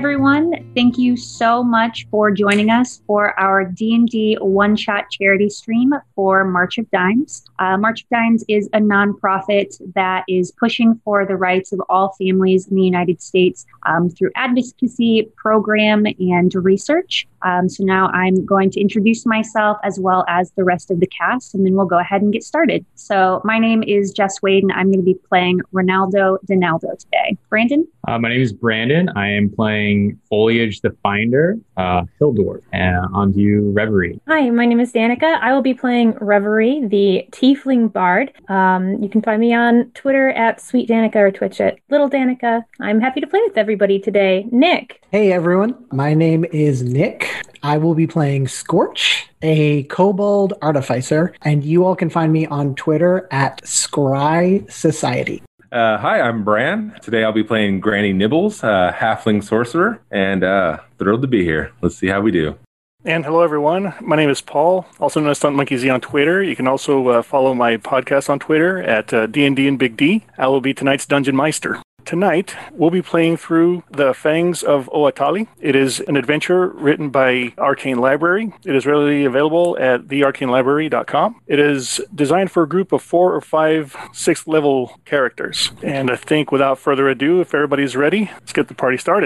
everyone. Thank you so much for joining us for our D&D one-shot charity stream for March of Dimes. March of Dimes is a nonprofit that is pushing for the rights of all families in the United States through advocacy, program, and research. So now I'm going to introduce myself as well as the rest of the cast, and then we'll go ahead and get started. So my name is Jess Wade, and I'm going to be playing Ronaldo Donaldo today. Brandon? My name is Brandon. I am playing Foliage the Finder, Hildor, and on to you, Reverie. Hi, my name is Danica. I will be playing Reverie, the Tiefling Bard. You can find me on Twitter at Sweet Danica or Twitch at Little Danica. I'm happy to play with everybody today. Nick. Hey everyone, my name is Nick. I will be playing Scorch, a kobold artificer, and you all can find me on Twitter at Scry Society. Hi, I'm Bran. Today I'll be playing Granny Nibbles, halfling sorcerer, and thrilled to be here. Let's see how we do. And hello, everyone. My name is Paul, also known as Stunt Monkey Z on Twitter. You can also follow my podcast on Twitter at D&D and Big D. I will be tonight's Dungeon Meister. Tonight, we'll be playing through The Fangs of Oatali. It is an adventure written by Arcane Library. It is readily available at thearcanelibrary.com. It is designed for a group of 4 or 5 6th level characters. And I think without further ado, if everybody's ready, let's get the party started.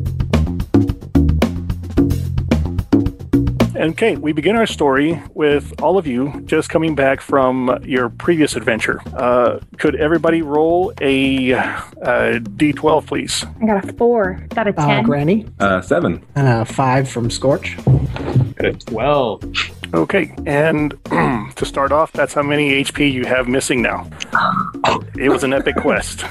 Okay, we begin our story with all of you just coming back from your previous adventure. Could everybody roll a D12, please? I got a 4. Got a 10. Granny? 7. And a 5 from Scorch. Got a 12. Okay, and to start off, that's how many HP you have missing now. It was an epic quest.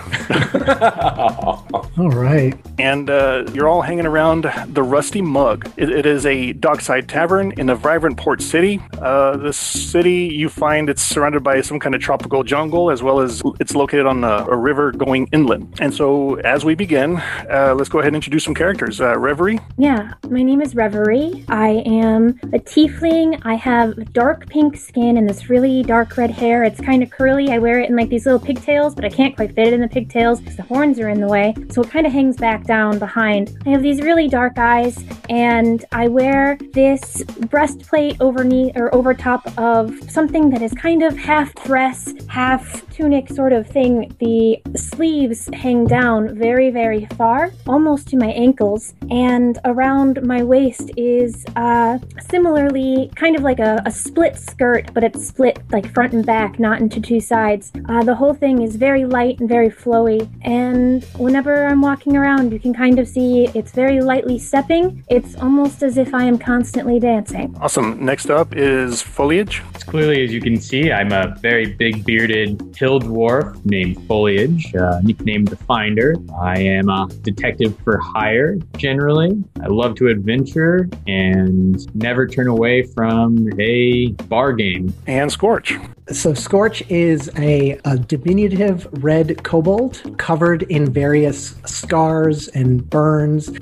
All right. And you're all hanging around the Rusty Mug. It is a dockside tavern in a vibrant port city. This city, you find it's surrounded by some kind of tropical jungle, as well as it's located on a river going inland. And so as we begin, let's go ahead and introduce some characters. Reverie? Yeah, my name is Reverie. I am a tiefling. I have dark pink skin and this really dark red hair. It's kind of curly. I wear it in like these little pigtails, but I can't quite fit it in the pigtails because the horns are in the way. So it kind of hangs back down behind. I have these really dark eyes, and I wear this breastplate over top of something that is kind of half dress, half tunic sort of thing. The sleeves hang down very, very far, almost to my ankles, and around my waist is similarly kind of like a split skirt, but it's split like front and back, not into 2 sides. The whole thing is very light and very flowy, and whenever I'm walking around, you can kind of see it's very lightly stepping. It's almost as if I am constantly dancing. Awesome. Next up is Foliage. As clearly as you can see, I'm a very big bearded hill dwarf named Foliage, nicknamed the Finder. I am a detective for hire, generally. I love to adventure and never turn away from a bar game. And Scorch. So Scorch is a diminutive red kobold covered in various scars and burns.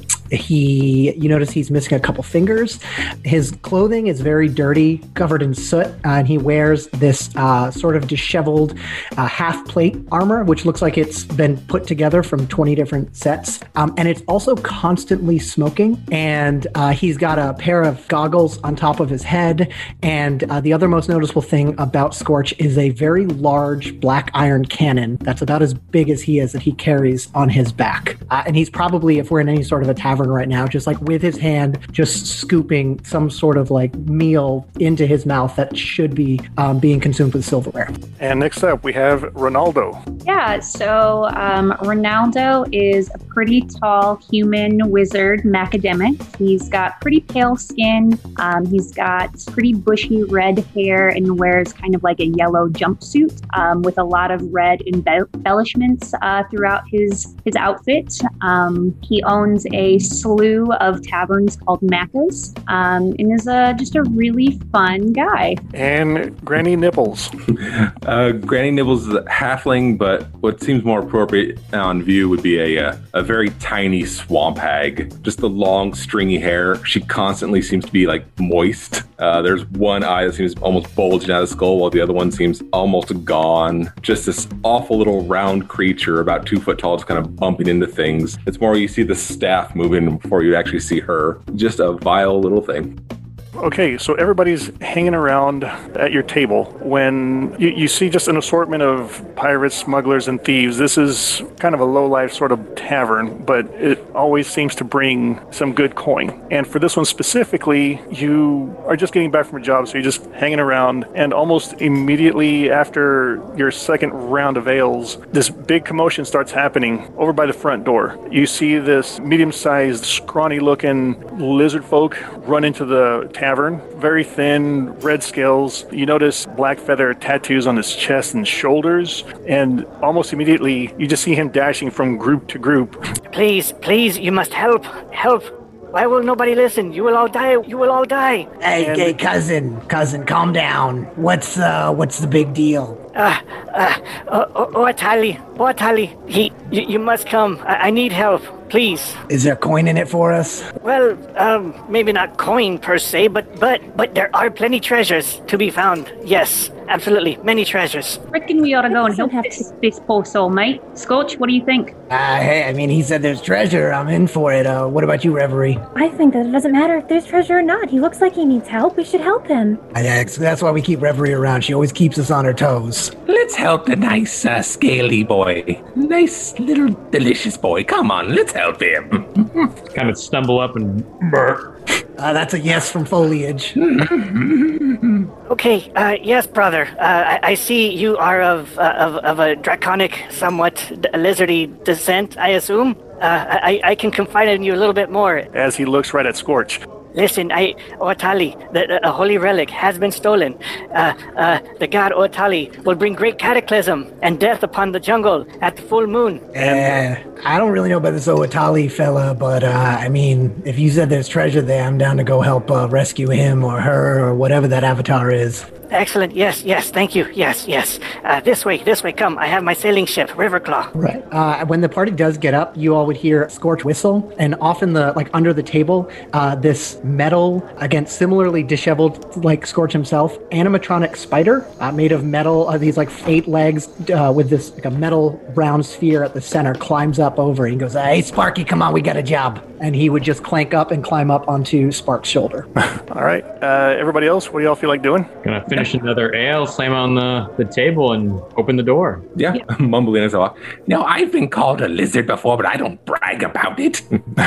You notice he's missing a couple fingers. His clothing is very dirty, covered in soot, and he wears this sort of disheveled half plate armor, which looks like it's been put together from 20 different sets. And it's also constantly smoking. And he's got a pair of goggles on top of his head. And the other most noticeable thing about Scorch is a very large black iron cannon that's about as big as he is that he carries on his back. And he's probably, if we're in any sort of a tavern right now, just like with his hand, just scooping some sort of like meal into his mouth that should be being consumed with silverware. And next up, we have Ronaldo. Yeah, so Ronaldo is a pretty tall human wizard macadamic. He's got pretty pale skin. He's got pretty bushy red hair and wears kind of like a yellow jumpsuit with a lot of red embellishments throughout his outfit. He owns a slew of taverns called Macca's and is just a really fun guy. And Granny Nibbles. Granny Nibbles is a halfling, but what seems more appropriate on view would be a very tiny swamp hag. Just the long, stringy hair. She constantly seems to be like moist. There's one eye that seems almost bulging out of the skull, while the other one seems almost gone. Just this awful little round creature, about 2 foot tall, just kind of bumping into things. It's more you see the staff moving before you actually see her. Just a vile little thing. Okay, so everybody's hanging around at your table when you see just an assortment of pirates, smugglers, and thieves. This is kind of a low-life sort of tavern, but it always seems to bring some good coin. And for this one specifically, you are just getting back from a job, so you're just hanging around, and almost immediately after your second round of ales, this big commotion starts happening over by the front door. You see this medium-sized, scrawny-looking lizard folk run into the tavern. Very thin, red scales. You notice black feather tattoos on his chest and shoulders, and almost immediately you just see him dashing from group to group. Please, you must help. Why will nobody listen? You will all die. Hey, cousin, calm down. What's the big deal? Oatali, you must come. I need help, please. Is there coin in it for us? Well, maybe not coin per se, but there are plenty treasures to be found. Yes, absolutely, many treasures. Reckon we ought to go and help this poor soul, mate. Scotch, what do you think? Hey, I mean, he said there's treasure. I'm in for it. What about you, Reverie? I think that it doesn't matter if there's treasure or not. He looks like he needs help. We should help him. That's why we keep Reverie around. She always keeps us on her toes. Let's help the nice, scaly boy. Nice little delicious boy. Come on, let's help him. Kind of stumble up and That's a yes from Foliage. Okay, yes, brother. I see you are of a draconic, somewhat lizardy descent, I assume. I can confide in you a little bit more. As he looks right at Scorch. Listen, Oatali, a holy relic has been stolen. The god Oatali will bring great cataclysm and death upon the jungle at the full moon. I don't really know about this Oatali fella, but I mean, if you said there's treasure there, I'm down to go help rescue him or her or whatever that avatar is. Excellent. Yes, thank you. Yes. This way, come. I have my sailing ship, Riverclaw. Right. When the party does get up, you all would hear Scorch whistle, and often under the table, this metal, again, similarly disheveled like Scorch himself, animatronic spider made of metal, these 8 legs with this a metal round sphere at the center, climbs up over and he goes, "Hey, Sparky, come on, we got a job." And he would just clank up and climb up onto Spark's shoulder. All right. Everybody else, what do y'all feel like doing? gonna finish another ale, slam on the table, and open the door. Yeah. Mumbling as well. No, I've been called a lizard before, but I don't brag about it.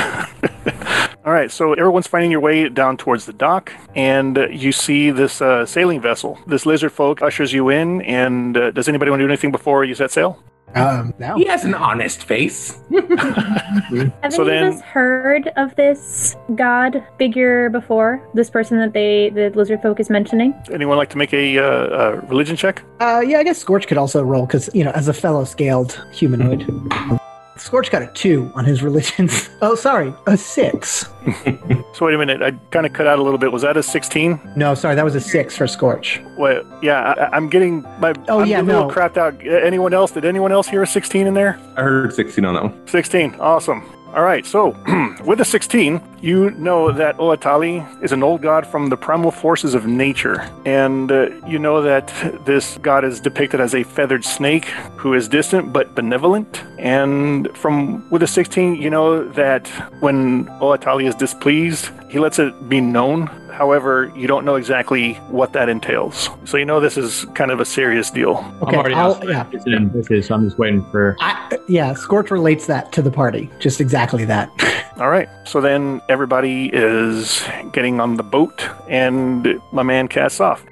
All right, so everyone's finding your way down towards the dock, and you see this sailing vessel. This lizard folk ushers you in, and does anybody want to do anything before you set sail? No. He has an honest face. Have So any then- of us heard of this god figure before? This person that the lizard folk is mentioning? Anyone like to make a religion check? Yeah, I guess Scorch could also roll, because, as a fellow scaled humanoid. Scorch got a 2 on his religions. Oh, sorry, a 6. So wait a minute, I kind of cut out a little bit. Was that a 16? No, sorry, that was a 6 for Scorch. Well, yeah, I'm getting my. Oh, I'm yeah, a little no. crapped out. Anyone else? Did anyone else hear a 16 in there? I heard 16 on that one. 16. Awesome. All right, so with a 16, you know that Oatali is an old god from the primal forces of nature. And you know that this god is depicted as a feathered snake who is distant but benevolent. And with a 16, you know that when Oatali is displeased, he lets it be known. However, you don't know exactly what that entails. So you know this is kind of a serious deal. Okay, I'm already so I'm just waiting for... Scorch relates that to the party. Just exactly that. All right. So then everybody is getting on the boat, and my man casts off.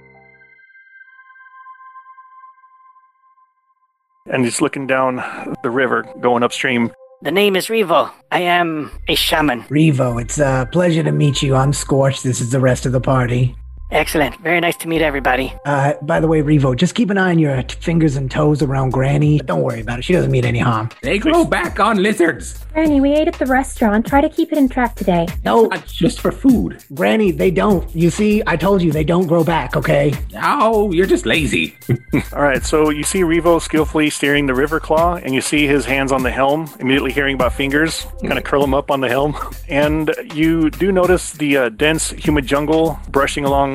And he's looking down the river, going upstream. The name is Revo. I am a shaman. Revo, it's a pleasure to meet you. I'm Scorch. This is the rest of the party. Excellent. Very nice to meet everybody. By the way, Revo, just keep an eye on your fingers and toes around Granny. Don't worry about it. She doesn't mean any harm. They grow back on lizards. Granny, we ate at the restaurant. Try to keep it in track today. No, Not just for food. Granny, they don't. You see, I told you, they don't grow back, okay? Oh, you're just lazy. All right. So you see Revo skillfully steering the river claw, and you see his hands on the helm, immediately hearing about fingers, kind of curl him up on the helm. And you do notice the dense, humid jungle brushing along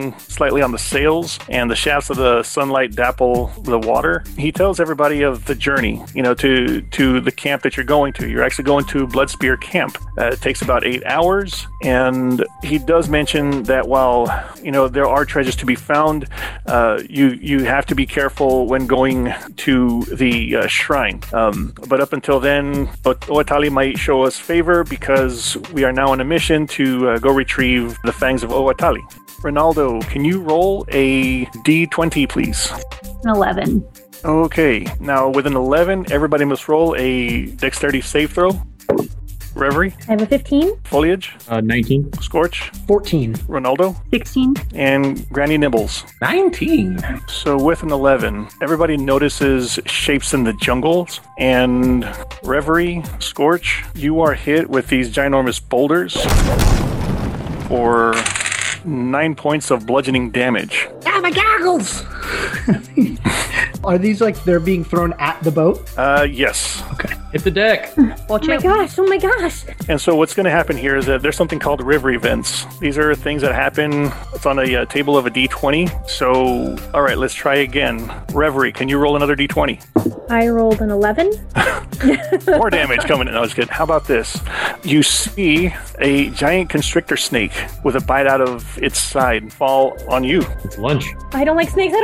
shine slightly on the sails, and the shafts of the sunlight dapple the water. He tells everybody of the journey, to the camp that you're going to. You're actually going to Bloodspear Camp. It takes about 8 hours, and he does mention that while, there are treasures to be found, you have to be careful when going to the shrine. But up until then, Oatali might show us favor because we are now on a mission to go retrieve the fangs of Oatali. Ronaldo, can you roll a D20, please? An 11. Okay, now with an 11, everybody must roll a dexterity save throw. Reverie? I have a 15. Foliage? 19. Scorch? 14. Ronaldo? 16. And Granny Nibbles. 19. So with an 11, everybody notices shapes in the jungles. And Reverie, Scorch, you are hit with these ginormous boulders for 9 points of bludgeoning damage. Ah, my goggles! Are these like they're being thrown at the boat? Yes. Okay. Hit the deck. Watch out. Oh my gosh. And so what's going to happen here is that there's something called river events. These are things that happen. It's on a table of a D20. So, all right, let's try again. Reverie, can you roll another D20? I rolled an 11. More damage coming in. No, I was kidding. How about this? You see a giant constrictor snake with a bite out of its side fall on you. It's lunch. I don't like snakes.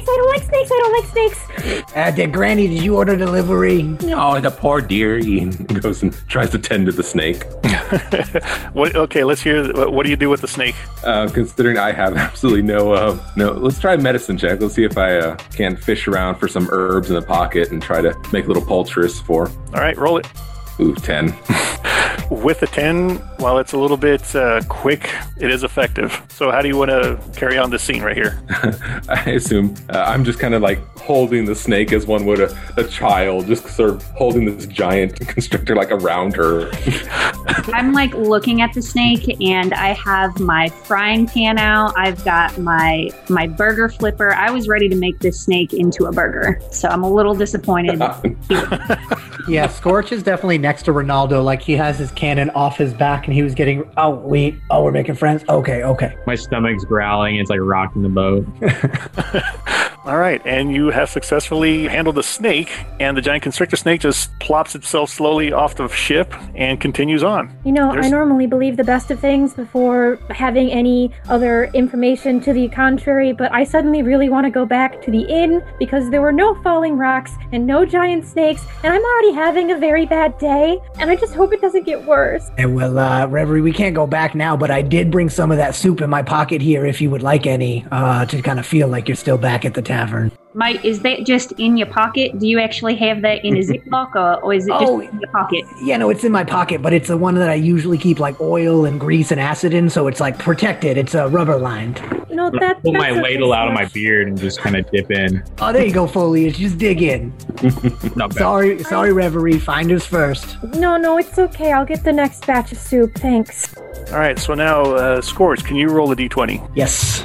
Granny, did you order delivery? Oh, the poor dear. He goes and tries to tend to the snake. Okay, let's hear. What do you do with the snake? Considering I have absolutely no, let's try a medicine check. Let's see if I can fish around for some herbs in the pocket and try to make a little poultice for. All right, roll it. Ooh, 10. With the 10, while it's a little bit quick, it is effective. So how do you want to carry on this scene right here? I assume I'm just kind of like holding the snake as one would a child, just sort of holding this giant constrictor like around her. I'm like looking at the snake, and I have my frying pan out. I've got my burger flipper. I was ready to make this snake into a burger, so I'm a little disappointed. Yeah, Scorch is definitely next to Ronaldo. Like he has his cannon off his back, and he was getting. Oh, we're making friends. Okay. My stomach's growling. It's like rocking the boat. All right, and you have successfully handled the snake, and the giant constrictor snake just plops itself slowly off the ship and continues on. I normally believe the best of things before having any other information to the contrary, but I suddenly really want to go back to the inn because there were no falling rocks and no giant snakes, and I'm already having a very bad day, and I just hope it doesn't get worse. And well, Reverie, we can't go back now, but I did bring some of that soup in my pocket here if you would like any, to kind of feel like you're still back at the tavern. Mike, is that just in your pocket? Do you actually have that in a Ziploc, or is it just in your pocket? Yeah, no, it's in my pocket, but it's the one that I usually keep like oil and grease and acid in, so it's like protected. It's rubber lined. Pull my ladle out of my beard and just kind of dip in. Oh, there you go, Foliage. Just dig in. Not bad. Sorry, Reverie. Finders first. No, it's okay. I'll get the next batch of soup. Thanks. All right, so now, Scorch, can you roll a D20? Yes.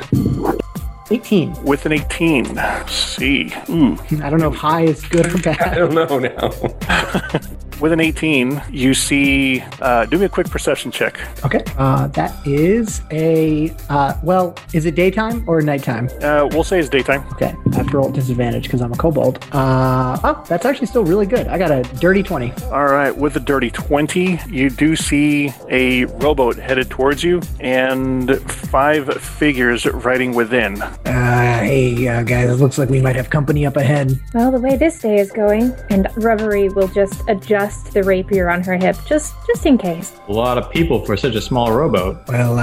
18. With an 18. Let's see. Ooh. I don't know if high is good or bad. I don't know now. With an 18, you see... do me a quick perception check. Okay. That is a... is it daytime or nighttime? We'll say it's daytime. Okay. I have to roll at disadvantage because I'm a kobold. That's actually still really good. I got a dirty 20. All right. With a dirty 20, you do see a rowboat headed towards you and 5 figures riding within. Hey, guys, it looks like we might have company up ahead. Well, the way this day is going, and Reverie will just adjust the rapier on her hip, just in case. A lot of people for such a small rowboat. Well,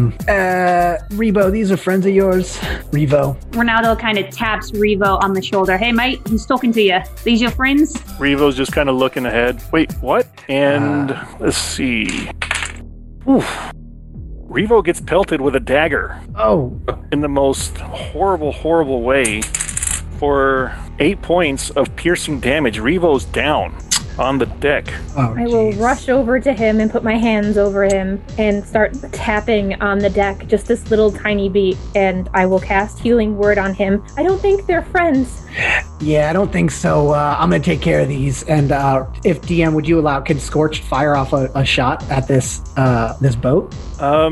Revo, these are friends of yours. Revo. Ronaldo kind of taps Revo on the shoulder. Hey, mate, he's talking to you. These your friends? Revo's just kind of looking ahead. Wait, what? And let's see. Oof. Revo gets pelted with a dagger. Oh. In the most horrible way. For 8 points of piercing damage, Revo's down on the deck. Oh, I will rush over to him and put my hands over him and start tapping on the deck, just this little tiny beat, and I will cast Healing Word on him. I don't think they're friends. Yeah, I don't think so. I'm going to take care of these. And if DM, would you allow, can Scorch fire off a shot at this boat?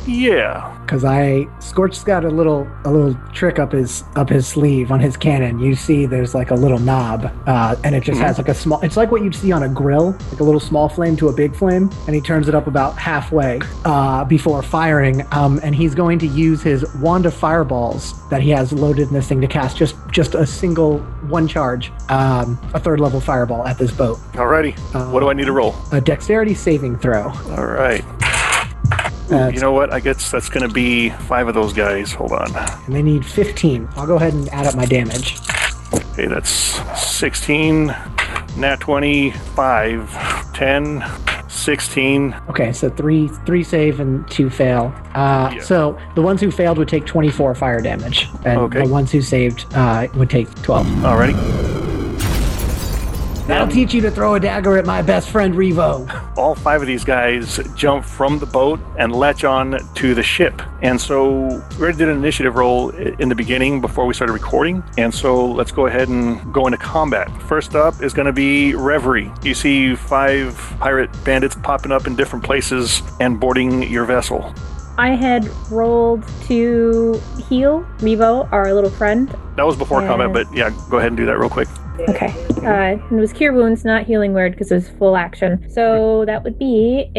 Yeah. Because Scorch's got a little trick up his sleeve on his cannon. You see, there's like a little knob, and it just has like a small. It's like what you'd see on a grill, like a little small flame to a big flame, and he turns it up about halfway before firing. And he's going to use his wand of fireballs that he has loaded in this thing to cast just a single one charge, a third level fireball at this boat. Alrighty. What do I need to roll? A dexterity saving throw. All right. You know what? I guess that's going to be 5 of those guys. Hold on. And they need 15. I'll go ahead and add up my damage. Okay, that's 16, nat 20, 5, 10, 16. Okay, so three save and 2 fail. So the ones who failed would take 24 fire damage, and the ones who saved would take 12. Alrighty. That'll teach you to throw a dagger at my best friend Revo. All 5 of these guys jump from the boat and latch on to the ship. And so we already did an initiative roll in the beginning before we started recording. And so let's go ahead and go into combat. First up is going to be Reverie. You see 5 pirate bandits popping up in different places and boarding your vessel. I had rolled to heal Revo, our little friend. That was before combat, but yeah, go ahead and do that real quick. Okay. It was Cure Wounds, not Healing Word, because it was full action. So that would be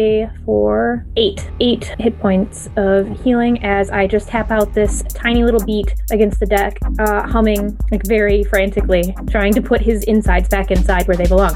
8 hit points of healing as I just tap out this tiny little beat against the deck, humming like very frantically, trying to put his insides back inside where they belong.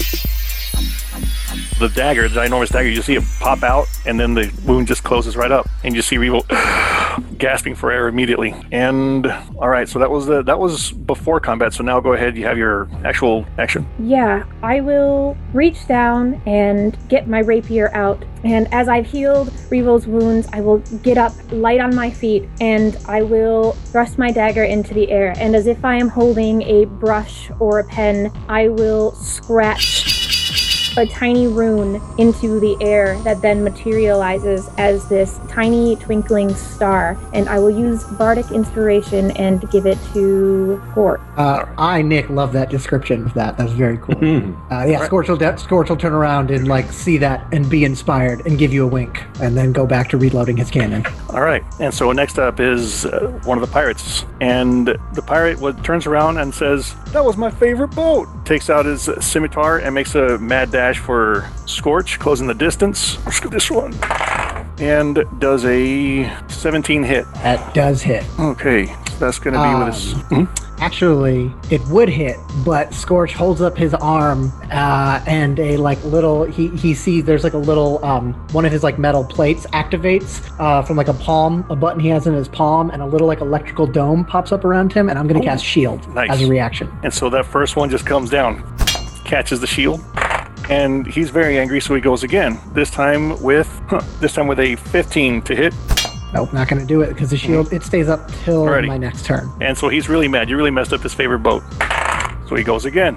The dagger, the ginormous dagger, you see it pop out, and then the wound just closes right up, and you see Revo gasping for air immediately. And all right, so that was before combat. So now go ahead, you have your actual action. Yeah, I will reach down and get my rapier out, and as I've healed Revo's wounds, I will get up light on my feet, and I will thrust my dagger into the air. And as if I am holding a brush or a pen, I will scratch a tiny rune into the air that then materializes as this tiny twinkling star, and I will use Bardic Inspiration and give it to Scorch. Nick, love that description of that. That's very cool. Right. Scorch will turn around and like see that and be inspired and give you a wink, and then go back to reloading his cannon. All right, and so next up is one of the pirates, and the pirate turns around and says, "That was my favorite boat." Takes out his scimitar and makes a mad dash for Scorch, closing the distance. Let's get this one. And does a 17 hit. That does hit. Okay, so that's going to be with his... Actually, it would hit, but Scorch holds up his arm, and a like little he sees there's like a little one of his like metal plates activates from like a button he has in his palm, and a little like electrical dome pops up around him, and I'm going to cast Shield as a reaction. And so that first one just comes down, catches the shield, and he's very angry, so he goes again. This time with a 15 to hit. Nope, not going to do it because the shield, it stays up till my next turn. And so he's really mad. You really messed up his favorite boat. So he goes again.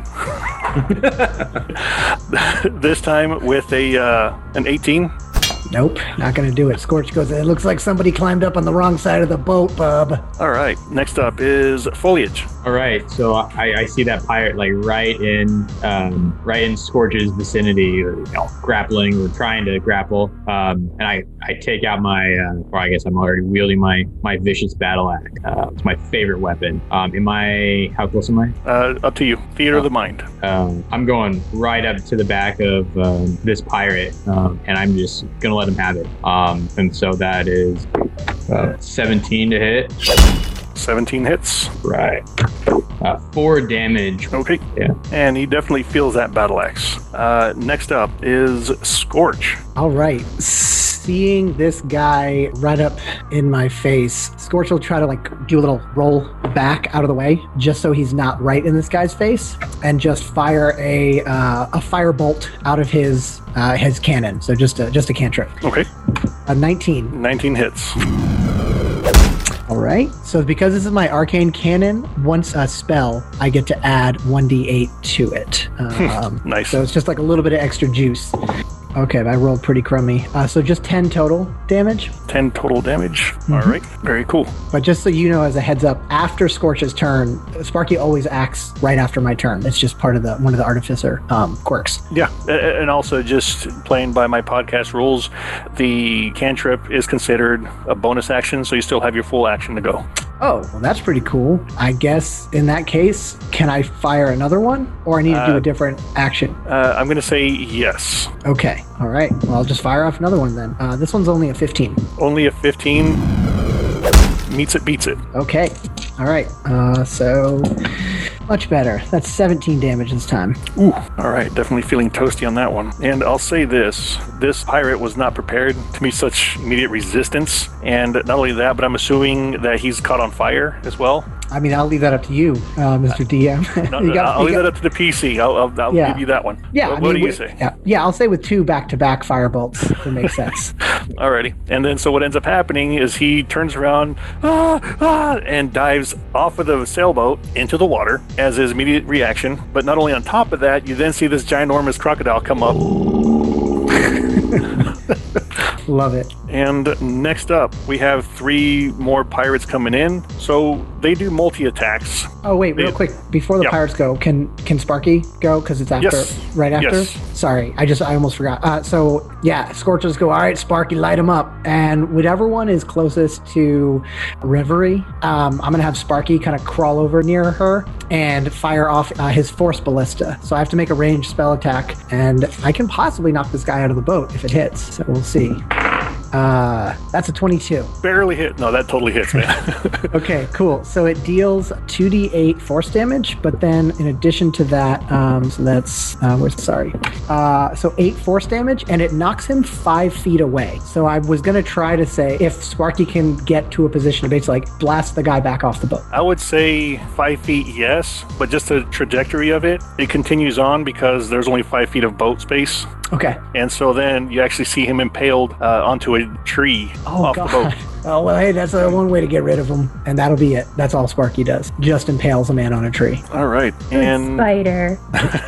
This time with an 18. Nope, not going to do it. Scorch goes, "It looks like somebody climbed up on the wrong side of the boat, bub." All right, next up is Foliage. All right, so I see that pirate like right in Scorch's vicinity, or grappling or trying to grapple, and I take out my, or I guess I'm already wielding my vicious battle axe. It's my favorite weapon. How close am I? Up to you. Theater of the mind. I'm going right up to the back of this pirate, and I'm just gonna let him have it. And so that is 17 to hit. 17 hits. Right. 4 damage. Okay. Yeah. And he definitely feels that battle axe. Next up is Scorch. All right. Seeing this guy right up in my face, Scorch will try to like do a little roll back out of the way, just so he's not right in this guy's face, and just fire a firebolt out of his cannon. So just a cantrip. Okay. 19. 19 hits. All right. So because this is my arcane cannon, once a spell, I get to add 1d8 to it. Nice. So it's just like a little bit of extra juice. Okay, I rolled pretty crummy. So just 10 total damage. 10 total damage. All right. Very cool. But just so you know, as a heads up, after Scorch's turn, Sparky always acts right after my turn. It's just part of one of the Artificer quirks. Yeah, and also just playing by my podcast rules, the cantrip is considered a bonus action, so you still have your full action to go. Oh, well, that's pretty cool. I guess in that case, can I fire another one? Or I need to do a different action? I'm going to say yes. Okay. All right. Well, I'll just fire off another one then. This one's only a 15. Only a 15. Meets it, beats it. Okay. All right. So much better. That's 17 damage this time. Ooh. All right. Definitely feeling toasty on that one. And I'll say this pirate was not prepared to meet such immediate resistance. And not only that, but I'm assuming that he's caught on fire as well. I mean, I'll leave that up to you, Mr. DM. I'll leave that up to the PC. I'll give you that one. Yeah. What do you say? Yeah, I'll say with 2 back-to-back firebolts. That makes sense. Alrighty. And then so what ends up happening is he turns around and dives off of the sailboat into the water as his immediate reaction. But not only on top of that, you then see this ginormous crocodile come up. Love it. And next up, we have 3 more pirates coming in. So they do multi-attacks. Oh, wait, real quick. Before the pirates go, can Sparky go? Because it's after, right after? Yes. Sorry, I almost forgot. So, yeah, Scorchers go, all right, Sparky, light him up. And whichever one is closest to Reverie, I'm going to have Sparky kind of crawl over near her and fire off his Force Ballista. So I have to make a ranged spell attack, and I can possibly knock this guy out of the boat if it hits. So we'll see. That's a 22. Barely hit. No, that totally hits, man. Okay, cool. So it deals 2d8 force damage, but then in addition to that, so that's, so 8 force damage, and it knocks him 5 feet away. So I was going to try to say if Sparky can get to a position to basically like blast the guy back off the boat. I would say 5 feet, yes, but just the trajectory of it continues on because there's only 5 feet of boat space. Okay. And so then you actually see him impaled onto a tree off the boat. Oh, well, hey, that's one way to get rid of him. And that'll be it. That's all Sparky does. Just impales a man on a tree. All right. And spider.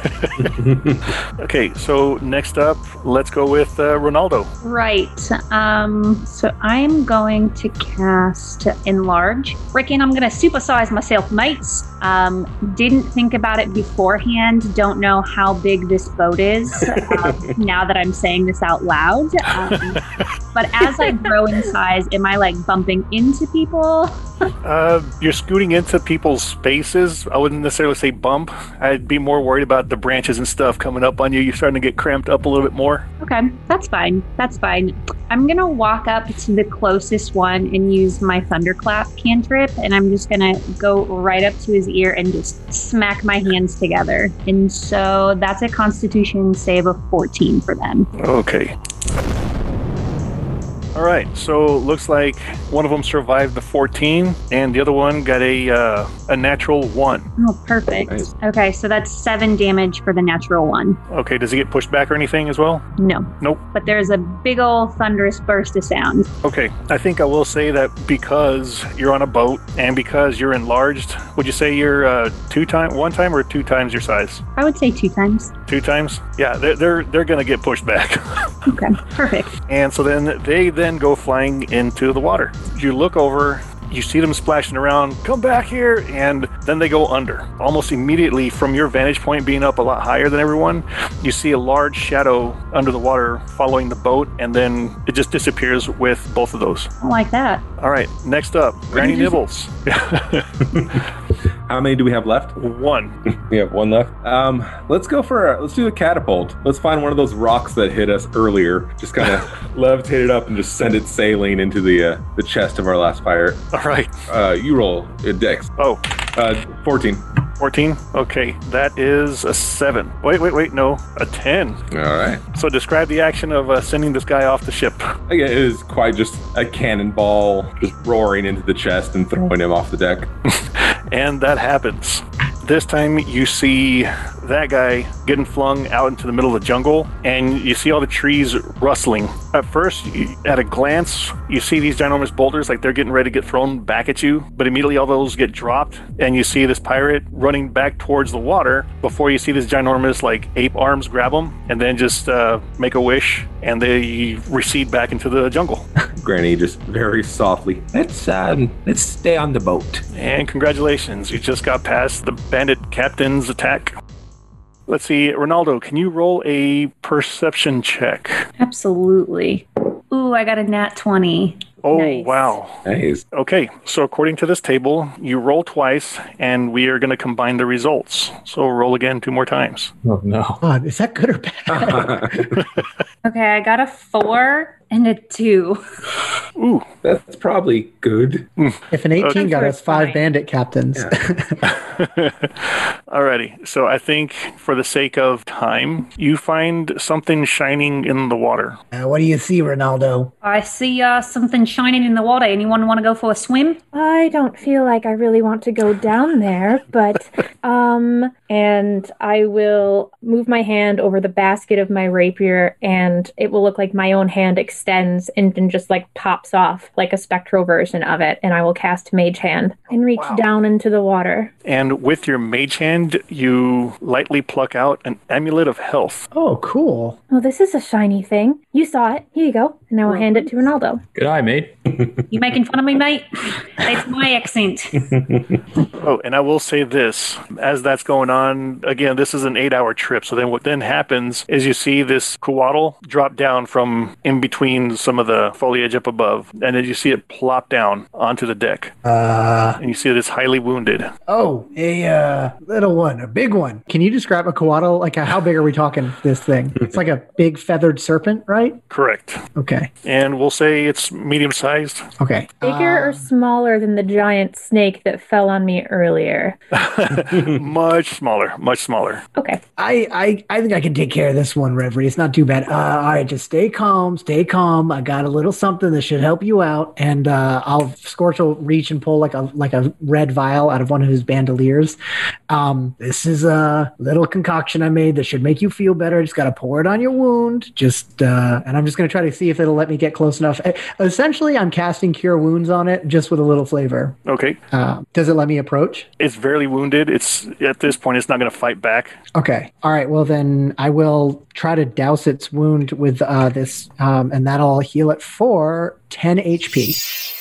Okay, so next up, let's go with Ronaldo. Right. So I'm going to cast Enlarge. Reckon I'm going to supersize myself, mates. Didn't think about it beforehand. Don't know how big this boat is now that I'm saying this out loud. But as I grow in size, am I like bumping into people? You're scooting into people's spaces. I wouldn't necessarily say bump. I'd be more worried about the branches and stuff coming up on you. You're starting to get cramped up a little bit more. Okay, that's fine. I'm going to walk up to the closest one and use my Thunderclap cantrip, and I'm just going to go right up to his ear and just smack my hands together. And so that's a Constitution save of 14 for them. Okay. All right, so looks like one of them survived the 14, and the other one got a natural 1. Oh, perfect. Nice. Okay, so that's 7 damage for the natural 1. Okay, does he get pushed back or anything as well? No. Nope. But there's a big old thunderous burst of sound. Okay, I think I will say that because you're on a boat and because you're enlarged, would you say you're 1 time or 2 times your size? I would say 2 times. 2 times? Yeah, they're gonna get pushed back. Okay, perfect. And so then they go flying into the water. You look over, you see them splashing around, come back here, and then they go under. Almost immediately from your vantage point being up a lot higher than everyone, you see a large shadow under the water following the boat, and then it just disappears with both of those. I like that. All right, next up, Granny Nibbles. How many do we have left? 1. We have 1 left. Let's do a catapult. Let's find one of those rocks that hit us earlier. Just kind of levitate it up and just send it sailing into the chest of our last pirate. All right. You roll a dex. 14. 14? Okay, that is a 7. Wait, no, a 10. All right. So describe the action of sending this guy off the ship. Again, it is quite just a cannonball just roaring into the chest and throwing him off the deck. And that happens. This time you see that guy getting flung out into the middle of the jungle, and you see all the trees rustling. At first, at a glance, you see these ginormous boulders like they're getting ready to get thrown back at you, but immediately all those get dropped, and you see this pirate running back towards the water before you see this ginormous like ape arms grab him, and then just make a wish, and they recede back into the jungle. Granny just very softly. Let's stay on the boat. And congratulations, you just got past the bandit captain's attack. Let's see, Ronaldo, can you roll a perception check? Absolutely. Ooh, I got a nat 20. Oh, Nice. wow. Nice. Okay, so according to this table, you roll twice, and we are going to combine the results. So roll again 2 more times. Oh, no. Is that good or bad? Okay, I got a 4 and a 2. Ooh. That's probably good. If an 18 got us 5 Fine. bandit captains. Alrighty, so I think for the sake of time, you find something shining in the water. What do you see, Ronaldo? I see something shining in the water. Anyone want to go for a swim? I don't feel like I really want to go down there, but and I will move my hand over the basket of my rapier, and it will look like my own hand extends and just like pops off like a spectral version of it, and I will cast Mage Hand and reach down into the water. And with your mage hand, you lightly pluck out an amulet of health. Oh, cool. Oh, this is a shiny thing. You saw it. Here you go. And I will hand it to Ronaldo. Good eye, mate. You making fun of me, mate? That's my accent. Oh, and I will say this, as that's going on, again, this is an 8-hour trip. So then what then happens is you see this koatl drop down from in between some of the foliage up above. And then you see it plop down onto the deck. And you see it is highly wounded. Oh, a little one, a big one. Can you describe a koatl? Like, how big are we talking this thing? It's like a big feathered serpent, right? Correct. Okay. And we'll say it's medium-sized. Okay. Bigger or smaller than the giant snake that fell on me earlier? Much smaller, much smaller. Okay. I think I can take care of this one, Reverie. It's not too bad. All right, just stay calm, stay calm. I got a little something that should help you out, and Scorch will reach and pull like a red vial out of one of his bandoliers. This is a little concoction I made that should make you feel better. Just got to pour it on your wound. And I'm just going to try to see if it'll let me get close enough. Essentially, I'm casting Cure Wounds on it just with a little flavor. Okay. Does it let me approach? It's barely wounded. It's at this point, it's not going to fight back. Okay. All right. Well, then I will try to douse its wound with this, and that'll heal it for 10 HP.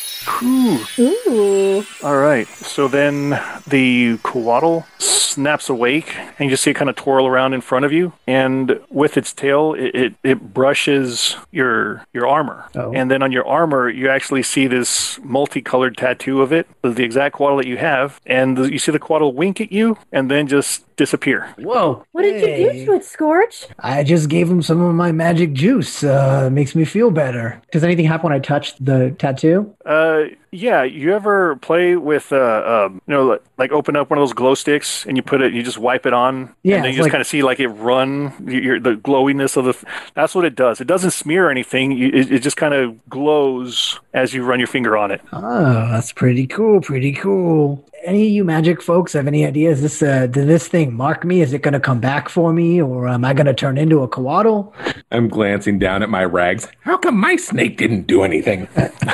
Ooh. All right. So then the koatl snaps awake, and you just see it kind of twirl around in front of you. And with its tail, it brushes your armor. Oh. And then on your armor, you actually see this multicolored tattoo of it, the exact koatl that you have. And you see the koatl wink at you, and then just disappear. Whoa. What did you do to it, Scorch? I just gave him some of my magic juice. Makes me feel better. Does anything happen when I touch the tattoo? Yeah. You ever play with, like open up one of those glow sticks and you just wipe it on? Yeah, And then you just kind of see like it run, the glowiness of that's what it does. It doesn't smear anything. It just kind of glows as you run your finger on it. Oh, that's pretty cool. Pretty cool. Any of you magic folks have any ideas? Did this thing mark me? Is it going to come back for me, or am I going to turn into a koatl? I'm glancing down at my rags. How come my snake didn't do anything?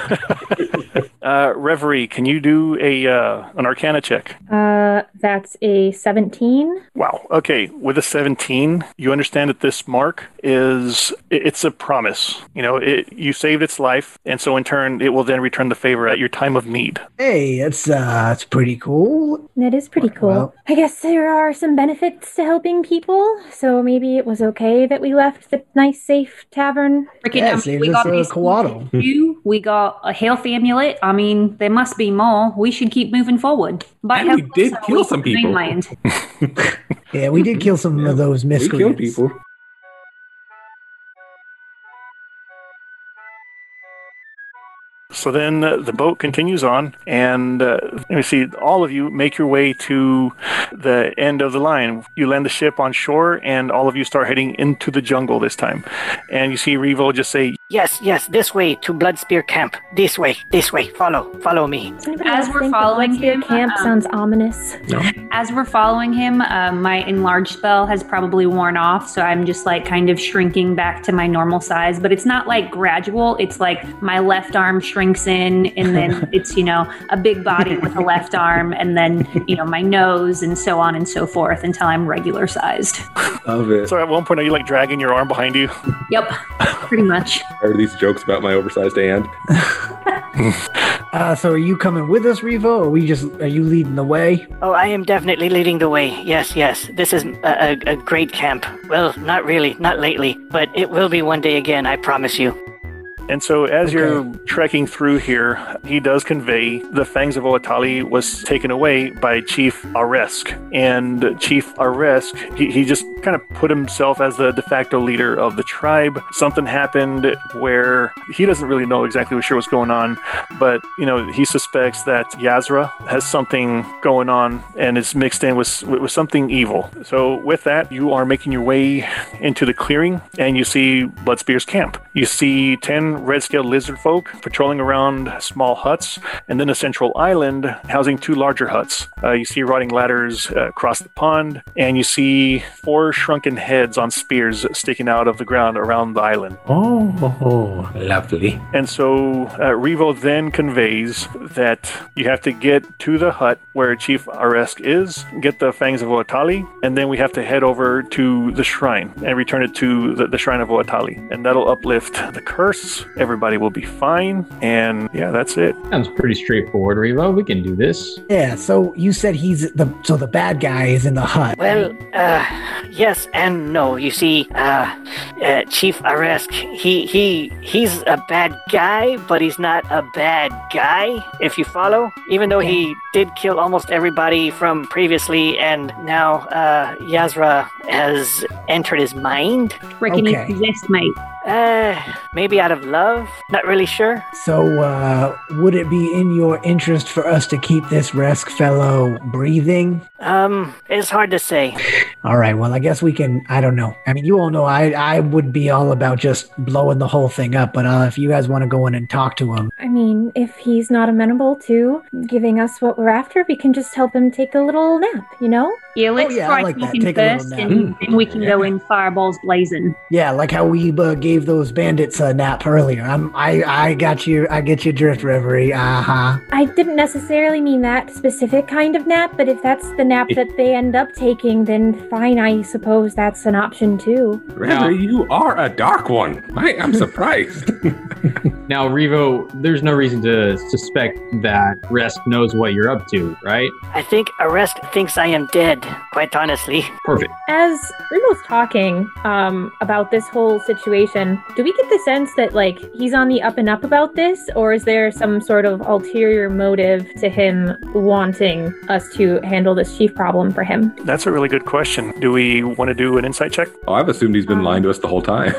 Reverie, can you do an Arcana check? That's a 17. Wow. Okay. With a 17, you understand that this mark it's a promise. You saved its life, and so in turn, it will then return the favor at your time of need. Hey, it's pretty cool. That is pretty cool. Well- I guess there are some benefits to helping people, so maybe it was okay that we left the nice, safe tavern. Yeah, saved us a koatl. We got a health amulet. I mean, there must be more. We should keep moving forward. But And we did kill some people. Mainland. Yeah, we did kill some of those We miscreants. killed people. So then the boat continues on, and you see all of you make your way to the end of the line. You land the ship on shore, and all of you start heading into the jungle this time. And you see Revo just say, Yes, this way to Bloodspear Camp. This way. Follow me. As we're following him, camp sounds ominous. No. As we're following him, my enlarge spell has probably worn off, so I'm just like kind of shrinking back to my normal size. But it's not like gradual. It's like my left arm shrinks in, and then it's a big body with a left arm, and then my nose, and so on and so forth until I'm regular sized. Love it. So at one point, are you like dragging your arm behind you? Yep, pretty much. Are these jokes about my oversized hand? So are you coming with us, Revo, or are you leading the way? Oh, I am definitely leading the way. Yes. This is a great camp. Well, not really, not lately, but it will be one day again, I promise you. And so as you're trekking through here, he does convey the Fangs of Oatali was taken away by Chief Aresk. And Chief Aresk, he just kind of put himself as the de facto leader of the tribe. Something happened where he doesn't really know exactly sure what's going on, but, he suspects that Yazra has something going on and is mixed in with something evil. So with that, you are making your way into the clearing, and you see Bloodspear's camp. You see 10 red-scaled lizard folk patrolling around small huts, and then a central island housing 2 larger huts. You see rotting ladders across the pond, and you see 4 shrunken heads on spears sticking out of the ground around the island. Oh, lovely. And so Revo then conveys that you have to get to the hut where Chief Aresk is, get the Fangs of Oatali, and then we have to head over to the shrine and return it to the shrine of Oatali. And that'll uplift the curse. Everybody will be fine. And yeah, that's it. Sounds pretty straightforward, Revo. We can do this. Yeah, so you said the bad guy is in the hut. Well, yes and no. You see, Chief Aresk, he's a bad guy, but he's not a bad guy, if you follow. Even though he did kill almost everybody from previously, and now Yazra has entered his mind. Reckon he's possessed, mate. Maybe out of love? Not really sure. So, would it be in your interest for us to keep this Resk fellow breathing? It's hard to say. All right, well, I guess we can, I don't know. I mean, you all know I would be all about just blowing the whole thing up, but if you guys want to go in and talk to him. I mean, if he's not amenable to giving us what we're after, we can just help him take a little nap, Yeah, let's try like that. talking Take a first, little nap. and we can go in fireballs blazing. Yeah, like how we gave those bandits a nap earlier. I got you. I get your drift, Reverie. I didn't necessarily mean that specific kind of nap, but if that's the nap that they end up taking, then fine, I suppose that's an option too. Reverie, you are a dark one. I'm surprised. Now, Revo, there's no reason to suspect that Resk knows what you're up to, right? I think Aresk thinks I am dead, quite honestly. Perfect. As Remo's talking about this whole situation, do we get the sense that, he's on the up and up about this, or is there some sort of ulterior motive to him wanting us to handle this chief problem for him? That's a really good question. Do we want to do an insight check? Oh, I've assumed he's been lying to us the whole time.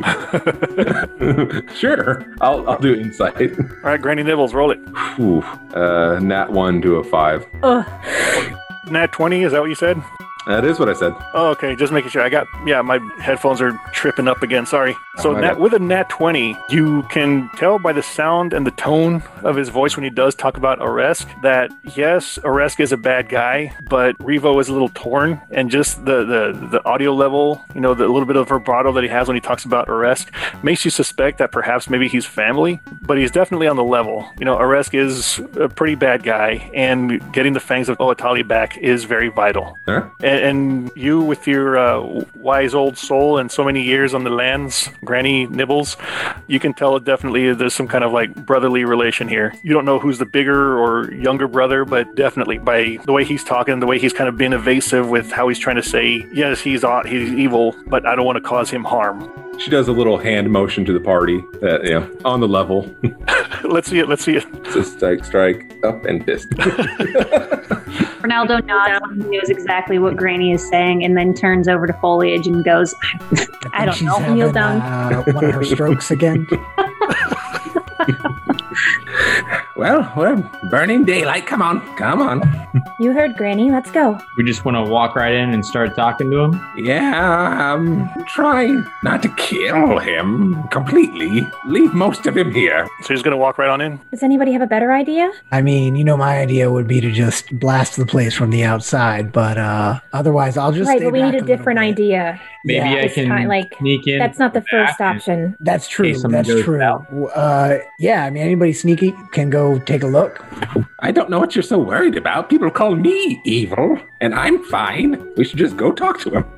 Sure. I'll do insight. All right, Granny Nibbles, roll it. Ooh, nat 1 to a 5. Ugh. Nat 20, is that what you said? That is what I said. Oh, okay, just making sure. My headphones are tripping up again, sorry. So with a nat 20, you can tell by the sound and the tone of his voice when he does talk about Aresk that, yes, Aresk is a bad guy, but Revo is a little torn, and just the audio level, the little bit of vibrato that he has when he talks about Aresk makes you suspect that perhaps maybe he's family, but he's definitely on the level. Aresk is a pretty bad guy, and getting the Fangs of Oatali back is very vital. Huh? And you, with your wise old soul and so many years on the lands, Granny Nibbles, you can tell definitely there's some kind of brotherly relation here. You don't know who's the bigger or younger brother, but definitely by the way he's talking, the way he's kind of been evasive with how he's trying to say, yes, he's evil, but I don't want to cause him harm. She does a little hand motion to the party that, on the level. Let's see it. So strike, up, and fist. Ronaldo nods, he knows exactly what Granny is saying, and then turns over to Foliage and goes, I don't know. Having, down. one of her strokes again. Well, burning daylight. Come on. You heard Granny. Let's go. We just want to walk right in and start talking to him. Yeah, try not to kill him completely. Leave most of him here. So he's going to walk right on in? Does anybody have a better idea? I mean, my idea would be to just blast the place from the outside, but otherwise I'll just Right, stay but we back need a different little bit. idea. Maybe Yeah. I can sneak in. That's not the first back and- option. That's true. case something That's goes true. south. Yeah, I mean, anybody sneaky can go take a look. I don't know what you're so worried about. People call me evil, and I'm fine. We should just go talk to him.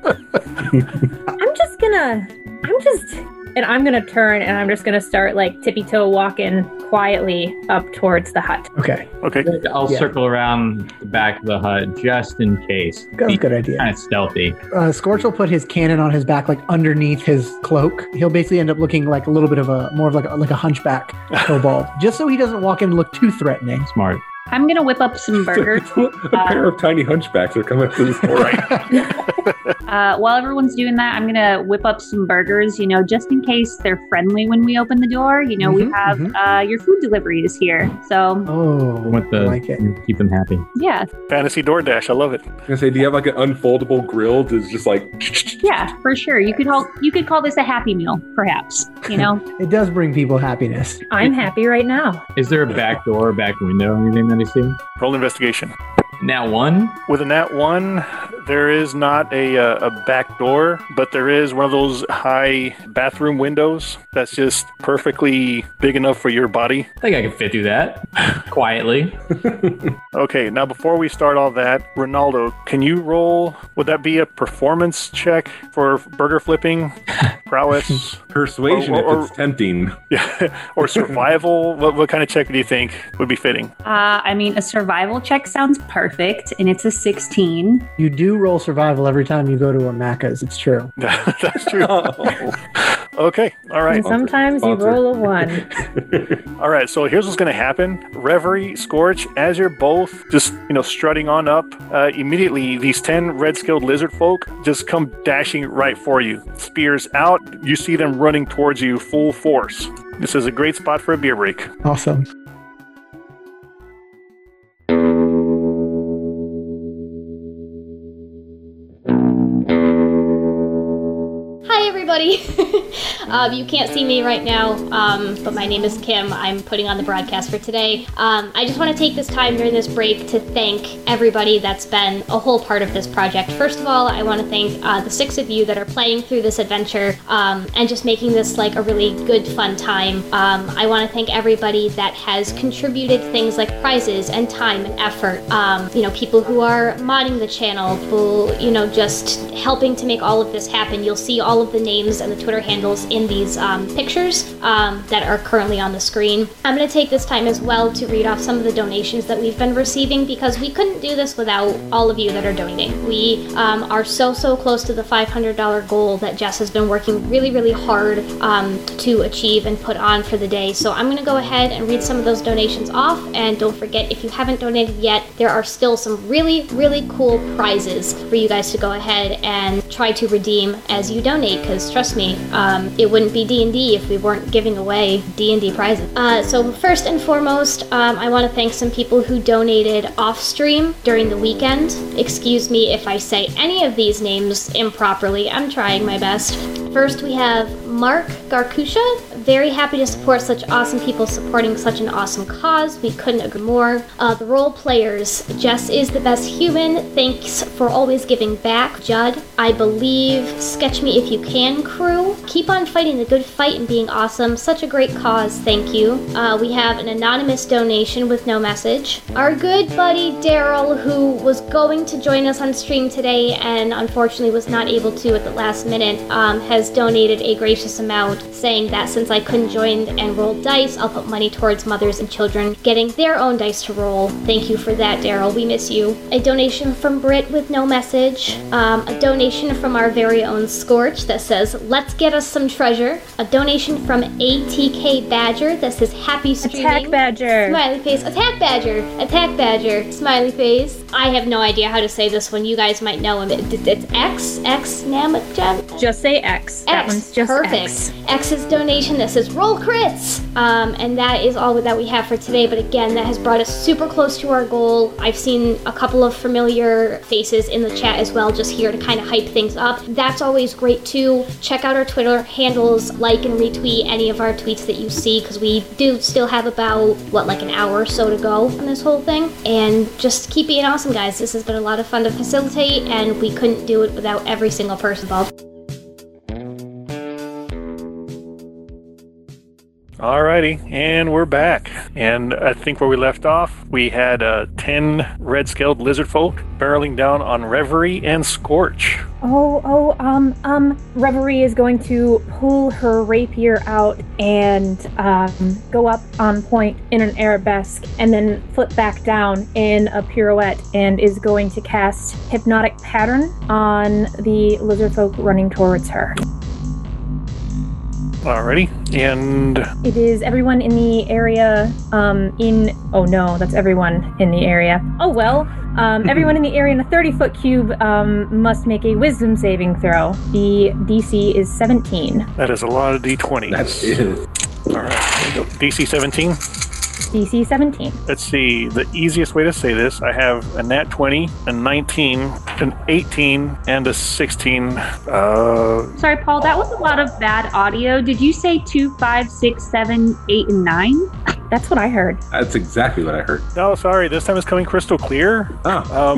I'm gonna turn and I'm just gonna start like tippy-toe walking quietly up towards the hut. Okay, Okay. I'll Yeah. circle around the back of the hut just in case. good idea. Kind of stealthy. Scorch will put his cannon on his back, like underneath his cloak. He'll basically end up looking like a little bit of more of like a hunchback kobold, just so he doesn't walk in and look too threatening. Smart. I'm going to whip up some burgers. A pair of tiny hunchbacks are coming up to this door. While everyone's doing that, I'm going to whip up some burgers, just in case they're friendly when we open the door. We have your food delivery is here. So, Oh, With I the like it. keep them happy. yeah. Fantasy DoorDash. I love it. I was gonna say, do you have like an unfoldable grill that's just like Yeah, for sure. You could call this a happy meal, perhaps, It does bring people happiness. I'm happy right now. Is there a back door or back window or anything that I see? Roll investigation. Nat 1? With a nat 1, there is not a back door, but there is one of those high bathroom windows that's just perfectly big enough for your body. I think I can fit through that quietly. Okay, now before we start all that, Ronaldo, can you roll? Would that be a performance check for burger flipping? Prowess? persuasion Or- if it's tempting. Yeah, or survival? What kind of check do you think would be fitting? A survival check sounds perfect, and it's a 16. You do roll survival every time you go to a Macca's. It's true. That's true. Okay, all right. And sometimes you Sponsor. roll a 1. All right, so here's what's going to happen. Reverie, Scorch, as you're both just, strutting on up, immediately these 10 red-skilled lizard folk just come dashing right for you. Spears out, you see them running towards you full force. This is a great spot for a beer break. Awesome. Hi, everybody. You can't see me right now, but my name is Kim. I'm putting on the broadcast for today. I just want to take this time during this break to thank everybody that's been a whole part of this project. First of all, I want to thank the 6 of you that are playing through this adventure and just making this like a really good, fun time. I want to thank everybody that has contributed things like prizes and time and effort. People who are modding the channel, who, just helping to make all of this happen. You'll see all of the names and the Twitter handles in these pictures that are currently on the screen. I'm going to take this time as well to read off some of the donations that we've been receiving, because we couldn't do this without all of you that are donating. We are so close to the $500 goal that Jess has been working really, really hard to achieve and put on for the day. So I'm going to go ahead and read some of those donations off, and don't forget, if you haven't donated yet, there are still some really, really cool prizes for you guys to go ahead and try to redeem as you donate, because trust me, it wouldn't be D&D if we weren't giving away D&D prizes. So first and foremost, I want to thank some people who donated off stream during the weekend. Excuse me if I say any of these names improperly. I'm trying my best. First, we have Mark Garkusha. Very happy to support such awesome people supporting such an awesome cause. We couldn't agree more. The role players. Jess is the best human. Thanks for always giving back. Judd, I believe. Sketch Me If You Can crew. Keep on fighting the good fight and being awesome. Such a great cause. Thank you. We have an anonymous donation with no message. Our good buddy Daryl, who was going to join us on stream today and unfortunately was not able to at the last minute, has donated a gracious amount, saying that since I couldn't join and roll dice, I'll put money towards mothers and children getting their own dice to roll. Thank you for that, Daryl. We miss you. A donation from Britt with no message. A donation from our very own Scorch that says, let's get us some treasure. A donation from ATK Badger that says, happy streaming. Attack Badger. Smiley face. Attack Badger. Attack Badger. Smiley face. I have no idea how to say this one. You guys might know him. It's X Namajan. Just say X. That one's just Perfect. X. X's donation that that says roll crits. And that is all that we have for today. But again, that has brought us super close to our goal. I've seen a couple of familiar faces in the chat as well, just here to kind of hype things up. That's always great too. Check out our Twitter handles, like and retweet any of our tweets that you see, because we do still have about, like an hour or so to go on this whole thing. And just keep being awesome, guys. This has been a lot of fun to facilitate, and we couldn't do it without every single person involved. Alrighty, and we're back. And I think where we left off, we had 10 red-scaled lizard folk barreling down on Reverie and Scorch. Reverie is going to pull her rapier out and go up on point in an arabesque and then flip back down in a pirouette and is going to cast Hypnotic Pattern on the lizard folk running towards her. Alrighty, and... It is everyone in the area oh no, that's everyone in the area. Oh well, everyone in the area in a 30-foot cube must make a wisdom saving throw. The DC is 17. That is a lot of D20s. That is. Alright, DC 17? DC 17. Let's see, the easiest way to say this, I have a nat 20, a 19, an 18, and a 16. Sorry, Paul, that was a lot of bad audio. Did you say 2, 5, 6, 7, 8, and 9? That's what I heard. That's exactly what I heard. No, sorry, this time it's coming crystal clear. Oh.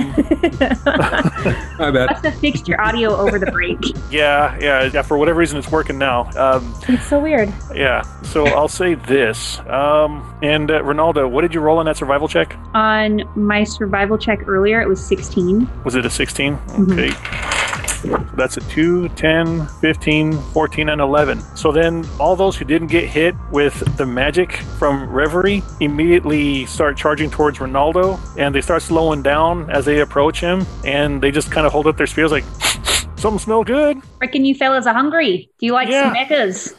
My bad. Must have fixed your audio over the break. Yeah, for whatever reason it's working now. It's so weird. Yeah, so I'll say this. And Ronaldo, what did you roll on that survival check? On my survival check earlier, it was 16. Was it a 16? Mm-hmm. Okay. That's a 2, 10, 15, 14, and 11. So then all those who didn't get hit with the magic from Reverie immediately start charging towards Ronaldo, and they start slowing down as they approach him, and they just kind of hold up their spears like, something smell good. Reckon you fellas are hungry. Do you like some mechas?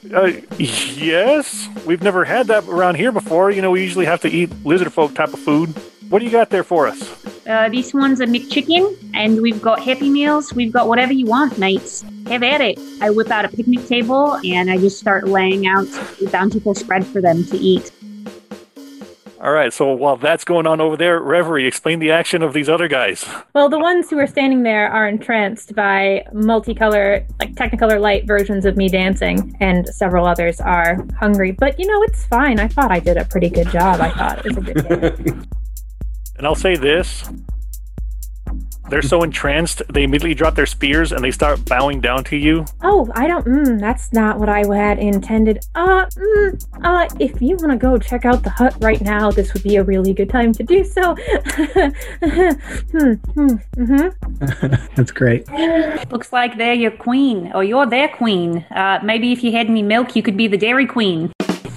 Yes. We've never had that around here before. You know, we usually have to eat lizard folk type of food. What do you got there for us? This one's a McChicken, and we've got Happy Meals. We've got whatever you want, mates. Have at it. I whip out a picnic table, and I just start laying out a bountiful spread for them to eat. All right, so while that's going on over there, Reverie, explain the action of these other guys. Well, the ones who are standing there are entranced by multicolor, Technicolor light versions of me dancing, and several others are hungry. But, it's fine. I thought I did a pretty good job. I thought it was a good day. And I'll say this. They're so entranced, they immediately drop their spears and they start bowing down to you. Oh, that's not what I had intended. If you want to go check out the hut right now, this would be a really good time to do so. That's great. Looks like they're your queen, or you're their queen. Maybe if you had any milk, you could be the Dairy Queen.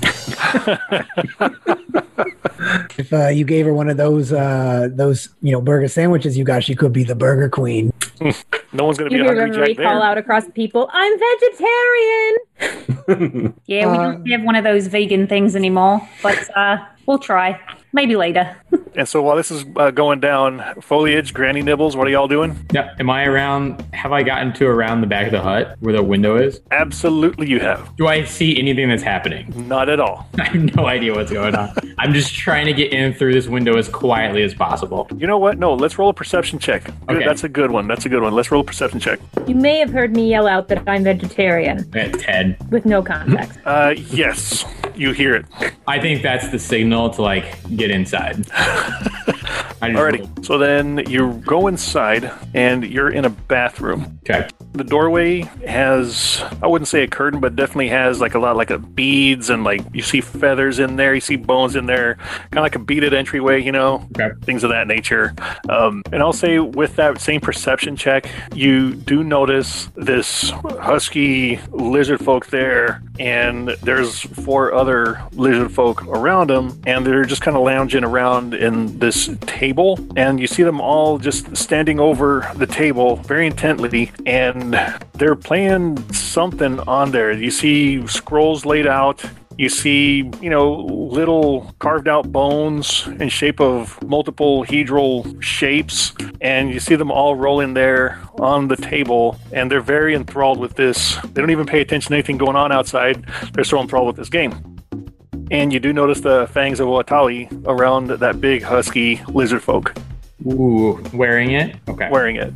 If you gave her one of those burger sandwiches you got, she could be the Burger Queen. No one's going to be a hungry Jack there. Call out across the people, I'm vegetarian! Yeah, we don't have one of those vegan things anymore, but we'll try. Maybe later. And so while this is going down, Foliage, Granny Nibbles, what are y'all doing? Yeah, am I around? Have I gotten to around the back of the hut where the window is? Absolutely you have. Do I see anything that's happening? Not at all. I have no idea what's going on. I'm just trying to get in through this window as quietly as possible. You know what? No, let's roll a perception check. Okay. That's a good one. Let's roll a perception check. You may have heard me yell out that I'm vegetarian. At 10. With no context. Yes, you hear it. I think that's the signal to, get inside. Alrighty, so then you go inside and you're in a bathroom. Okay. The doorway has, I wouldn't say a curtain, but definitely has a lot of beads and you see feathers in there, you see bones in there, kind of like a beaded entryway, Okay. Things of that nature. And I'll say with that same perception check, you do notice this husky lizard folk there, and there's 4 other lizard folk around them, and they're just kind of lounging around in this table, and you see them all just standing over the table very intently, and they're playing something on there. You see scrolls laid out, You see, little carved out bones in shape of multiple hedral shapes, and you see them all rolling there on the table, and they're very enthralled with this. They don't even pay attention to anything going on outside. They're so enthralled with this game. And you do notice the fangs of Watali around that big husky lizard folk. Ooh, wearing it? Okay. Wearing it.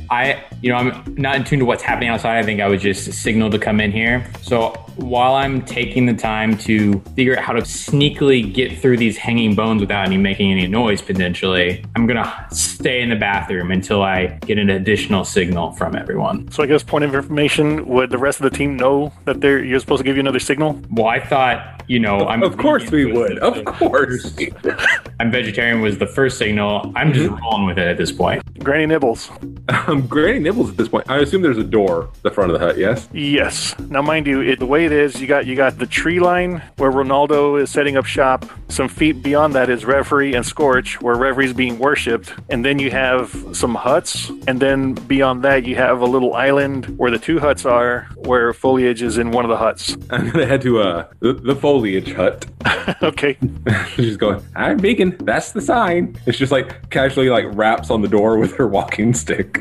I'm not in tune to what's happening outside. I think I was just signaled to come in here. So while I'm taking the time to figure out how to sneakily get through these hanging bones without making any noise, potentially, I'm going to stay in the bathroom until I get an additional signal from everyone. So I guess point of information, would the rest of the team know that you're supposed to give you another signal? Well, I thought, Of course we would. Of course. I'm vegetarian was the first signal. I'm just rolling with it at this point. Granny Nibbles. Granny Nibbles at this point. I assume there's a door at the front of the hut, yes? Yes. Now, mind you, the way it is, you got the tree line where Ronaldo is setting up shop. Some feet beyond that is Reverie and Scorch, where Reverie's being worshipped. And then you have some huts. And then beyond that, you have a little island where the two huts are, where Foliage is in one of the huts. I'm going to head to the Foliage hut. Okay. She's going, I'm vegan. That's the sign. It's just casually raps on the door with her walking stick.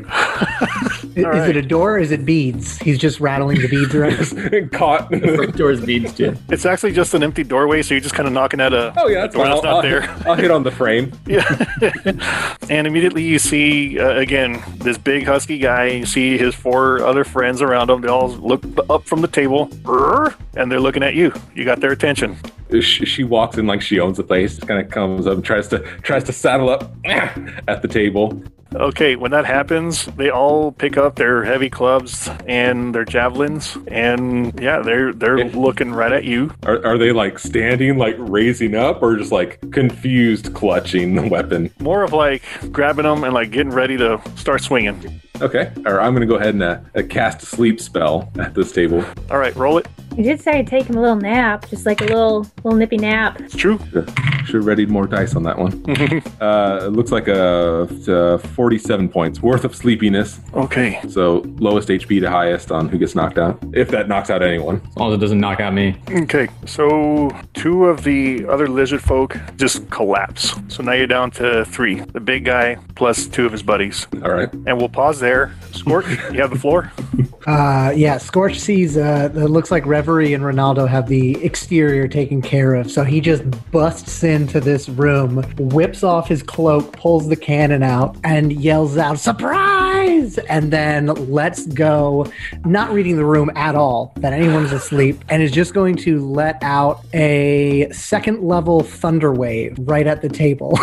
Is it a door or is it beads? He's just rattling the beads around. Caught. The front door's beads too. It's actually just an empty doorway, so you're just kind of knocking at a door that's not there. I'll hit on the frame. Yeah. And immediately you see, again, this big husky guy. You see his 4 other friends around him. They all look up from the table, and they're looking at you. You got their attention. She walks in like she owns the place. Kind of comes up and tries to saddle up at the table. Okay, when that happens, they all pick up their heavy clubs and their javelins, and they're looking right at you. Are they standing, raising up, or just confused clutching the weapon? More of grabbing them and getting ready to start swinging. Okay, or I'm going to go ahead and cast a sleep spell at this table. All right, roll it. You did say I'd take him a little nap, just like a little nippy nap. It's true. Should have readied more dice on that one. It looks like a 47 points worth of sleepiness. Okay. So lowest HP to highest on who gets knocked out, if that knocks out anyone. As long as it doesn't knock out me. Okay, so 2 of the other lizard folk just collapse. So now you're down to 3. The big guy plus 2 of his buddies. All right. And we'll pause there. Scorch, you have the floor? Scorch sees it looks like Reverie and Ronaldo have the exterior taken care of. So he just busts into this room, whips off his cloak, pulls the cannon out, and yells out, "Surprise!" And then lets go, not reading the room at all, that anyone's asleep, and is just going to let out a 2nd level thunder wave right at the table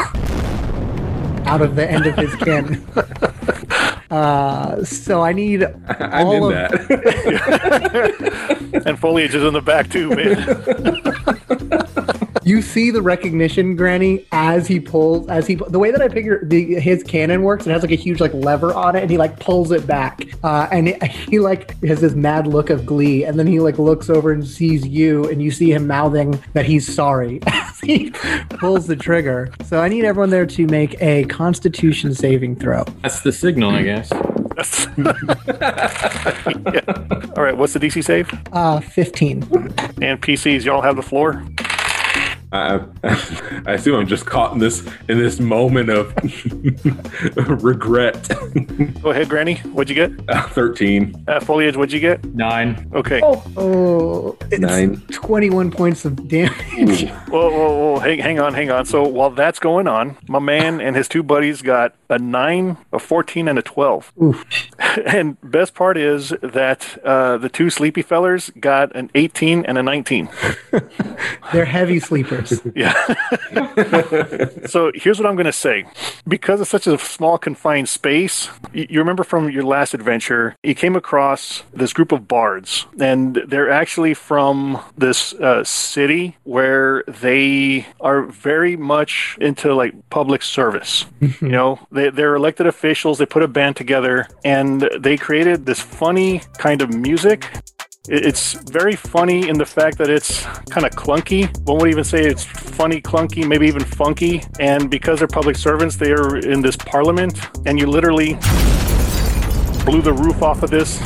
out of the end of his cannon. So I need I'm in that. And Foliage is in the back too, man. You see the recognition, Granny, the way that I figure his cannon works, it has a huge lever on it, and he pulls it back, and he has this mad look of glee, and then he looks over and sees you, and you see him mouthing that he's sorry as he pulls the trigger. So I need everyone there to make a Constitution saving throw. That's the signal, I guess. Yeah. All right, what's the DC save? 15. And PCs, y'all have the floor? I assume I'm just caught in this moment of regret. Go ahead, Granny. What'd you get? 13. Foliage, what'd you get? 9. Okay. Oh, it's 9. 21 points of damage. Whoa. Hang on. So while that's going on, my man and his 2 buddies got a 9, a 14, and a 12. Oof. And best part is that the 2 sleepy fellers got an 18 and a 19. They're heavy sleepers. Yeah. So here's what I'm going to say. Because it's such a small, confined space, you remember from your last adventure, you came across this group of bards, and they're actually from this city where they are very much into public service. They're elected officials. They put a band together, and they created this funny kind of music. It's very funny in the fact that it's kind of clunky. One would even say it's funny, clunky, maybe even funky. And because they're public servants, they are in this parliament, and you literally blew the roof off of this.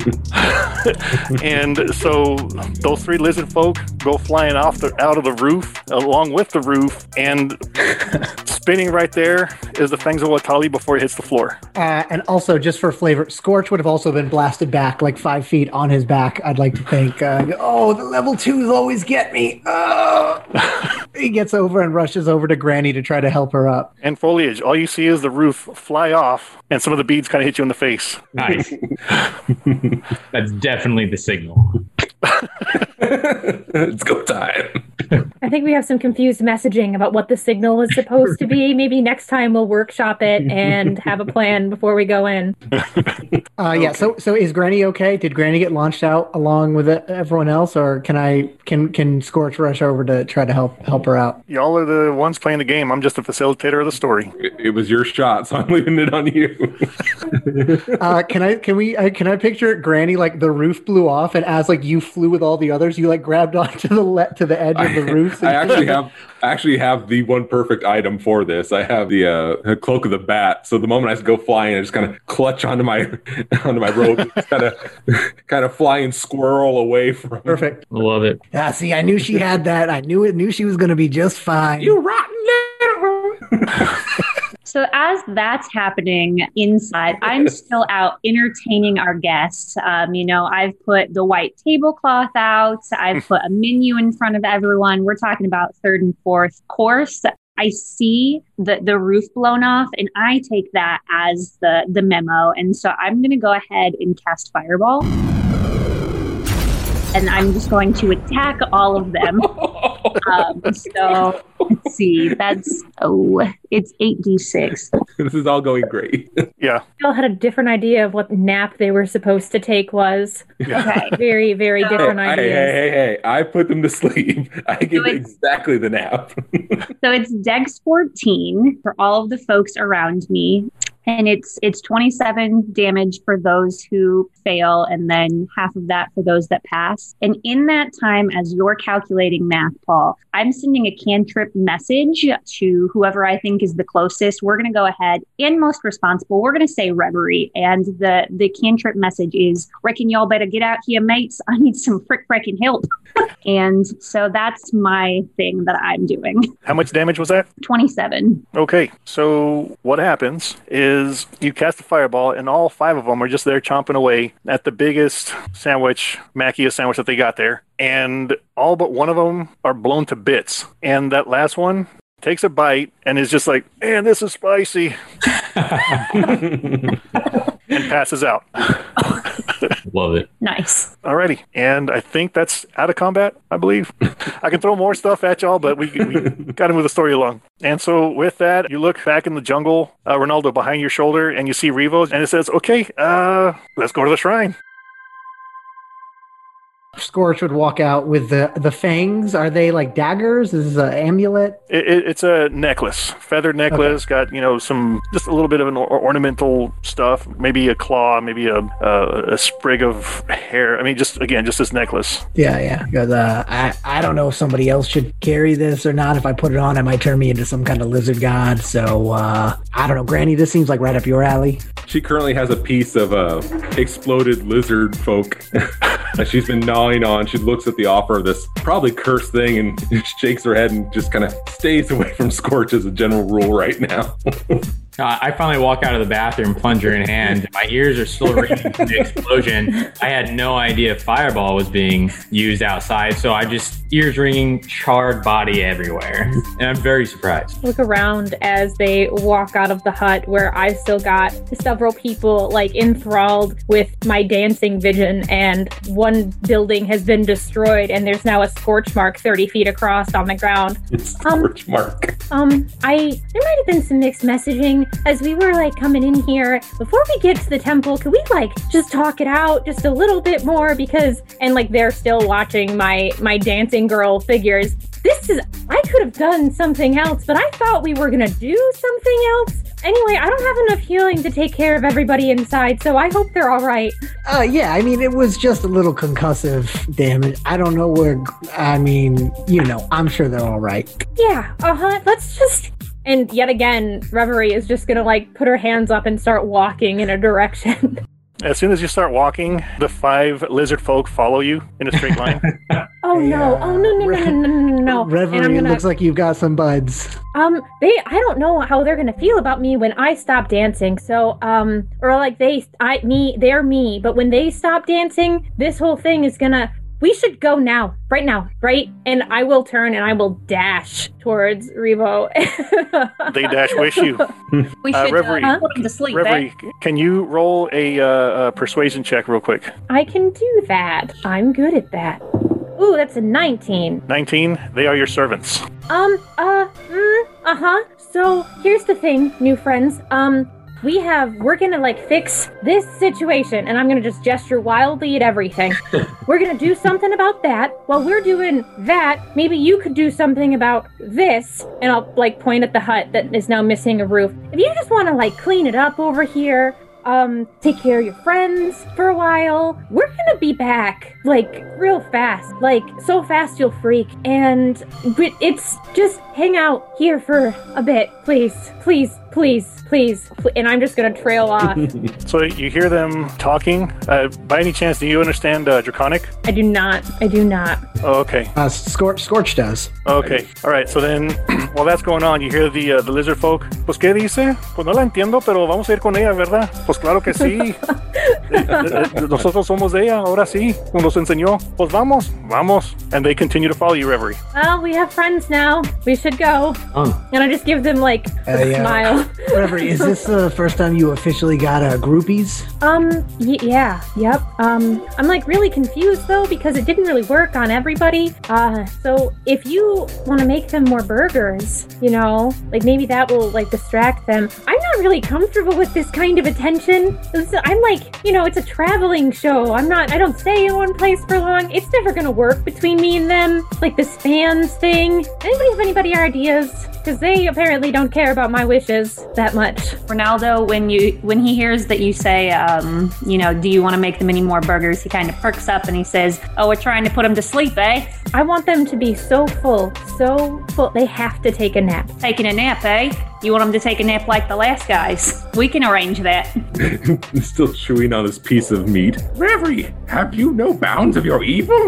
And so those 3 lizard folk go flying out of the roof along with the roof, and spinning right there is the Fangs of Watali before it hits the floor. And also, just for flavor, Scorch would have also been blasted back like 5 feet on his back. I'd like to think, the level 2s always get me. He gets over and rushes over to Granny to try to help her up. And Foliage, all you see is the roof fly off, and some of the beads kind of hit you in the face. Nice. That's definitely the signal. It's go time. I think we have some confused messaging about what the signal is supposed to be. Maybe next time we'll workshop it and have a plan before we go in. Yeah. So is Granny okay? Did Granny get launched out along with everyone else, or can Scorch rush over to try to help her out? Y'all are the ones playing the game. I'm just a facilitator of the story. It was your shot, so I'm leaving it on you. Can I picture Granny like the roof blew off, and as like you flew with all the others, you like grabbed onto the edge of the roof? I actually have the one perfect item for this. I have the cloak of the bat. So the moment I go flying, I just kind of clutch onto my robe, kind of flying squirrel away from. Perfect. Love it. Yeah. See, I knew she had that. I knew she was going to be just fine. You rotten little. So as that's happening inside, I'm still out entertaining our guests. I've put the white tablecloth out. I've put a menu in front of everyone. We're talking about 3rd and 4th course. I see the roof blown off, and I take that as the memo. And so I'm going to go ahead and cast Fireball. And I'm just going to attack all of them. So let's see. It's 8d6. This is all going great. Yeah. They all had a different idea of what nap they were supposed to take was. Okay. Very, very different ideas. Hey. I put them to sleep. I give exactly the nap. So it's Dex 14 for all of the folks around me. And it's 27 damage for those who fail, and then half of that for those that pass. And in that time, as you're calculating math, Paul, I'm sending a cantrip message to whoever I think is the closest. We're going to go ahead and most responsible. We're going to say Reverie. And the cantrip message is, reckon y'all better get out here, mates. I need some frickin' help. And so that's my thing that I'm doing. How much damage was that? 27. Okay, so what happens is you cast a fireball, and all 5 of them are just there chomping away at the biggest Macchia sandwich that they got there. And all but one of them are blown to bits. And that last one takes a bite and is just like, man, this is spicy. And passes out. Love it. Nice. Alrighty. And I think that's out of combat, I believe. I can throw more stuff at y'all, but we got to move the story along. And so with that, you look back in the jungle, Ronaldo, behind your shoulder, and you see Revo, and it says, okay, let's go to the shrine. Scorch would walk out with the fangs. Are they like daggers? Is it an amulet? It's a necklace, feathered necklace. Okay. Got some just a little bit of an ornamental stuff. Maybe a claw, maybe a sprig of hair. I mean, just this necklace. Yeah. Because I don't know if somebody else should carry this or not. If I put it on, it might turn me into some kind of lizard god. So I don't know, Granny. This seems like right up your alley. She currently has a piece of exploded lizard folk that she's been gnawing on. She looks at the offer of this probably cursed thing and shakes her head and just kind of stays away from Scorch as a general rule right now. I finally walk out of the bathroom, plunger in hand. My ears are still ringing from the explosion. I had no idea Fireball was being used outside, so I just ears ringing, charred body everywhere. And I'm very surprised. Look around as they walk out of the hut where I've still got several people like enthralled with my dancing vision, and one building has been destroyed and there's now a scorch mark 30 feet across on the ground. Scorch mark. There might have been some mixed messaging as we were like coming in here. Before we get to the temple, could we like just talk it out just a little bit more? Because, and like they're still watching my dancing girl figures. I could have done something else, but I thought we were gonna do something else. Anyway, I don't have enough healing to take care of everybody inside, so I hope they're all right. Yeah, I mean, it was just a little concussive damage. I don't know I'm sure they're all right. Yeah, let's just... And yet again, Reverie is just gonna like put her hands up and start walking in a direction. As soon as you start walking, the 5 lizard folk follow you in a straight line. Oh no! Oh no! Reverie, looks like you've got some buds. I don't know how they're gonna feel about me when I stop dancing. So, or like they're me. But when they stop dancing, this whole thing is gonna. We should go now, right? And I will turn and I will dash towards Revo. They dash wish you. We should Reverie, put him to sleep. Reverie, can you roll a persuasion check real quick? I can do that. I'm good at that. Ooh, that's a 19. 19. They are your servants. So here's the thing, new friends. We're gonna like fix this situation, and I'm gonna just gesture wildly at everything. We're gonna do something about that. While we're doing that, maybe you could do something about this, and I'll like point at the hut that is now missing a roof. If you just want to like clean it up over here, take care of your friends for a while, we're gonna be back like real fast, like so fast you'll freak. And it's just hang out here for a bit, please. And I'm just gonna trail off. So you hear them talking. By any chance, do you understand Draconic? I do not. Oh, okay. Scorch does. Okay. All right. So then, while that's going on, you hear the lizard folk. Pues qué dice? Pues no la entiendo, pero vamos a ir con ella, ¿verdad? Pues claro que sí. Nosotros somos de ella. Ahora sí. Nos enseñó. Pues vamos. And they continue to follow you, Reverie. Well, we have friends now. We should go. And I just give them like a smile. Reverie, is this the first time you officially got groupies? Yeah. Yep. I'm like really confused though because it didn't really work on everybody. So if you want to make them more burgers, like maybe that will like distract them. I'm not really comfortable with this kind of attention. I'm like, it's a traveling show. I don't stay in one place for long. It's never gonna work between me and them. Like this fans thing. Anybody have ideas? Because they apparently don't care about my wishes that much. Ronaldo, when he hears that you say, do you want to make them any more burgers, he kind of perks up and he says, oh, we're trying to put them to sleep, eh? I want them to be so full. They have to take a nap. Taking a nap, eh? You want them to take a nap like the last guys? We can arrange that. Still chewing on this piece of meat. Reverie, have you no bounds of your evil?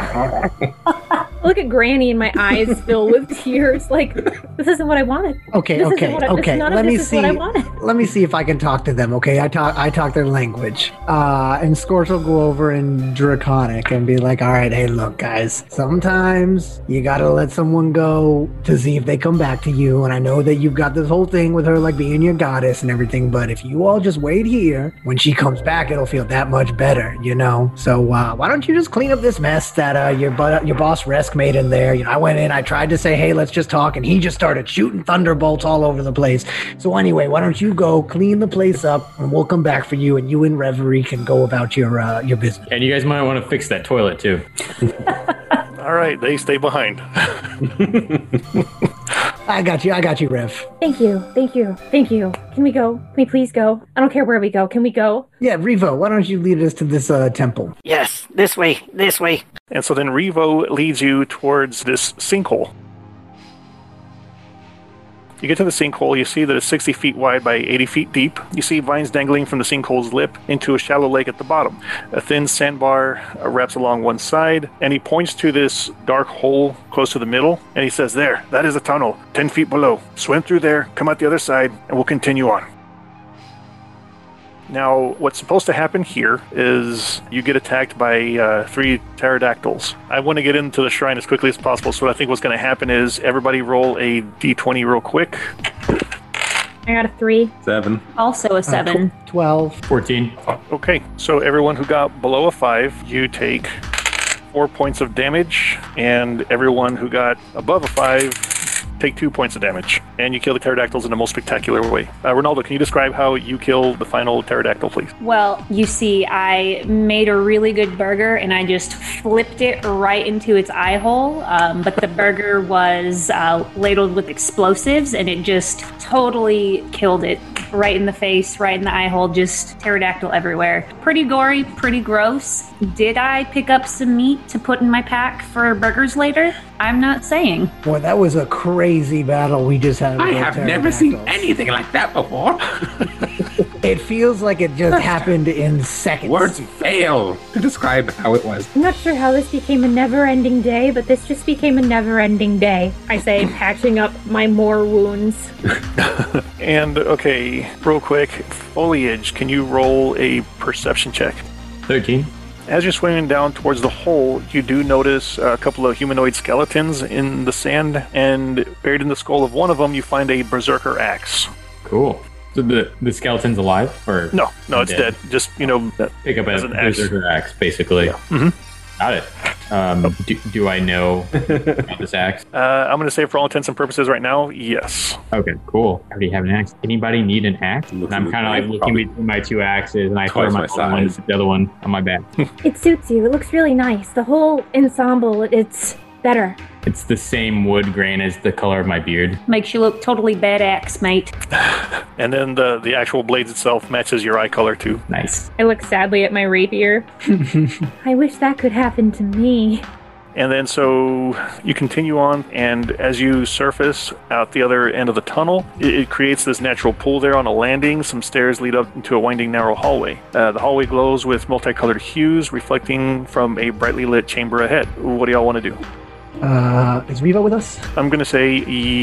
Look at Granny and my eyes fill with tears. Like, this isn't what I wanted. Okay. Let me see. What I wanted. Let me see if I can talk to them. Okay, I talk their language. And Scorch will go over in Draconic and be like, all right, hey, look, guys. Sometimes you gotta let someone go to see if they come back to you. And I know that you've got this whole thing with her like being your goddess and everything. But if you all just wait here, when she comes back, it'll feel that much better, So why don't you just clean up this mess that your boss Resk made in there? I went in, I tried to say, hey, let's just talk, and he just started shooting thunderbolts all over the place. So anyway, why don't you go clean the place up, and we'll come back for you, and you and Reverie can go about your business. And you guys might want to fix that toilet too. All right, they stay behind. I got you, Rev. Thank you. Can we go? Can we please go? I don't care where we go. Can we go? Yeah, Revo, why don't you lead us to this temple? Yes, this way. And so then Revo leads you towards this sinkhole. You get to the sinkhole, you see that it's 60 feet wide by 80 feet deep. You see vines dangling from the sinkhole's lip into a shallow lake at the bottom. A thin sandbar wraps along one side, and he points to this dark hole close to the middle, and he says, there, that is a tunnel, 10 feet below. Swim through there, come out the other side, and we'll continue on. Now, what's supposed to happen here is you get attacked by 3 pterodactyls. I want to get into the shrine as quickly as possible, so I think what's going to happen is everybody roll a d20 real quick. I got a 3. 7. Also a 7. 12. 14. Okay, so everyone who got below a 5, you take 4 points of damage, and everyone who got above a 5, take 2 points of damage, and you kill the pterodactyls in the most spectacular way. Ronaldo, can you describe how you kill the final pterodactyl, please? Well, you see, I made a really good burger, and I just flipped it right into its eye hole, but the burger was ladled with explosives, and it just totally killed it right in the face, right in the eye hole, just pterodactyl everywhere. Pretty gory, pretty gross. Did I pick up some meat to put in my pack for burgers later? I'm not saying. Boy, that was a crazy battle we just had. I have never seen anything like that before. It feels like it just happened in seconds. Words fail to describe how it was. I'm not sure how this became a never-ending day, but this just became a never-ending day. I say, patching up my more wounds. And, okay, real quick, Foliage, can you roll a perception check? 13. As you're swimming down towards the hole, you do notice a couple of humanoid skeletons in the sand, and buried in the skull of one of them, you find a berserker axe. Cool. So the skeleton's alive? Or No, it's dead. Just, pick up as a an axe. berserker axe, basically. Yeah. Mm-hmm. Got it. Do I know about this axe? I'm going to say for all intents and purposes right now, yes. Okay, cool. I already have an axe. Anybody need an axe? And I'm kind of like looking between my two axes, and I throw Twice my my size. the other one on my back. It suits you. It looks really nice. The whole ensemble, it's better. It's the same wood grain as the color of my beard. Makes you look totally badass, mate. And then the actual blades itself matches your eye color, too. Nice. I look sadly at my rapier. I wish that could happen to me. And then so you continue on, and as you surface out the other end of the tunnel, it creates this natural pool there on a landing. Some stairs lead up into a winding, narrow hallway. The hallway glows with multicolored hues reflecting from a brightly lit chamber ahead. What do y'all want to do? Is Revo with us? I'm going to say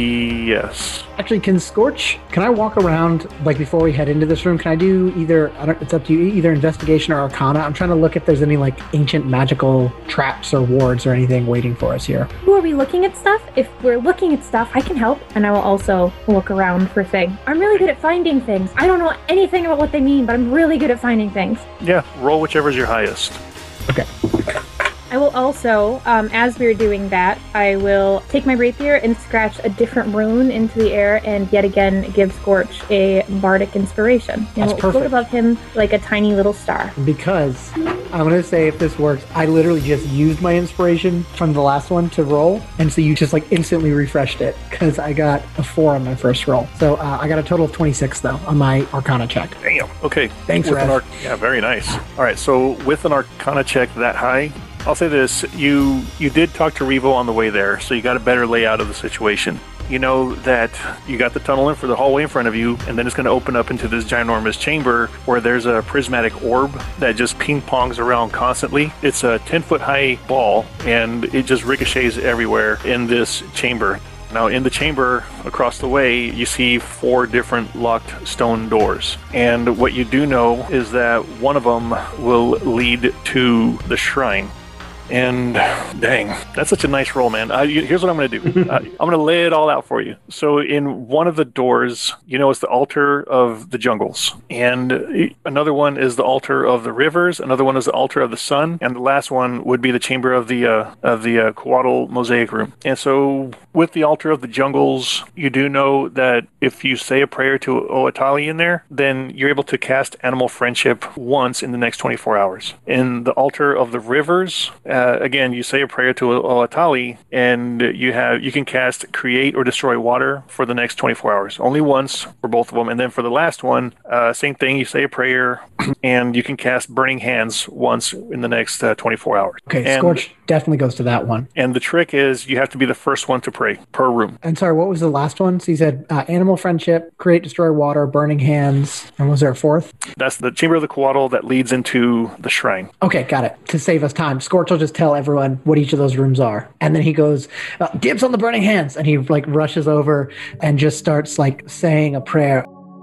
yes. Actually, can I walk around, like, before we head into this room? Can I do it's up to you, either investigation or arcana? I'm trying to look if there's any, like, ancient magical traps or wards or anything waiting for us here. Who are we looking at stuff? If we're looking at stuff, I can help, and I will also look around for things. I'm really good at finding things. I don't know anything about what they mean, but I'm really good at finding things. Yeah, roll whichever's your highest. Okay. I will also, as we're doing that, I will take my rapier and scratch a different rune into the air and yet again give Scorch a bardic inspiration. That's It'll perfect. float above him like a tiny little star. Because I'm going to say, if this works, I literally just used my inspiration from the last one to roll, and so you just, like, instantly refreshed it, because I got a 4 on my first roll. So I got a total of 26, though, on my arcana check. Damn. Okay. Thanks, With an Rev. yeah, very nice. All right, so with an arcana check that high, I'll say this, you did talk to Revo on the way there, so you got a better layout of the situation. You know that you got the tunnel in for the hallway in front of you, and then it's going to open up into this ginormous chamber where there's a prismatic orb that just ping-pongs around constantly. It's a 10-foot high ball, and it just ricochets everywhere in this chamber. Now, in the chamber across the way, you see 4 different locked stone doors. And what you do know is that one of them will lead to the shrine. And dang, that's such a nice roll, man. Here's what I'm going to do. I'm going to lay it all out for you. So in one of the doors, it's the altar of the jungles. And another one is the altar of the rivers. Another one is the altar of the sun. And the last one would be the chamber of the Coatl mosaic room. And so with the altar of the jungles, you do know that if you say a prayer to Oatali in there, then you're able to cast Animal Friendship once in the next 24 hours. In the altar of the rivers, again, you say a prayer to Oatali, and you can cast Create or Destroy Water for the next 24 hours. Only once for both of them. And then for the last one, same thing. You say a prayer, and you can cast Burning Hands once in the next 24 hours. Okay, and, Scorch definitely goes to that one. And the trick is you have to be the first one to pray per room. And sorry, what was the last one? So you said Animal Friendship, Create, Destroy Water, Burning Hands, and was there a fourth? That's the Chamber of the Coatl that leads into the shrine. Okay, got it. To save us time, Scorch will just tell everyone what each of those rooms are. And then he goes, dibs on the Burning Hands. And he, like, rushes over and just starts, like, saying a prayer.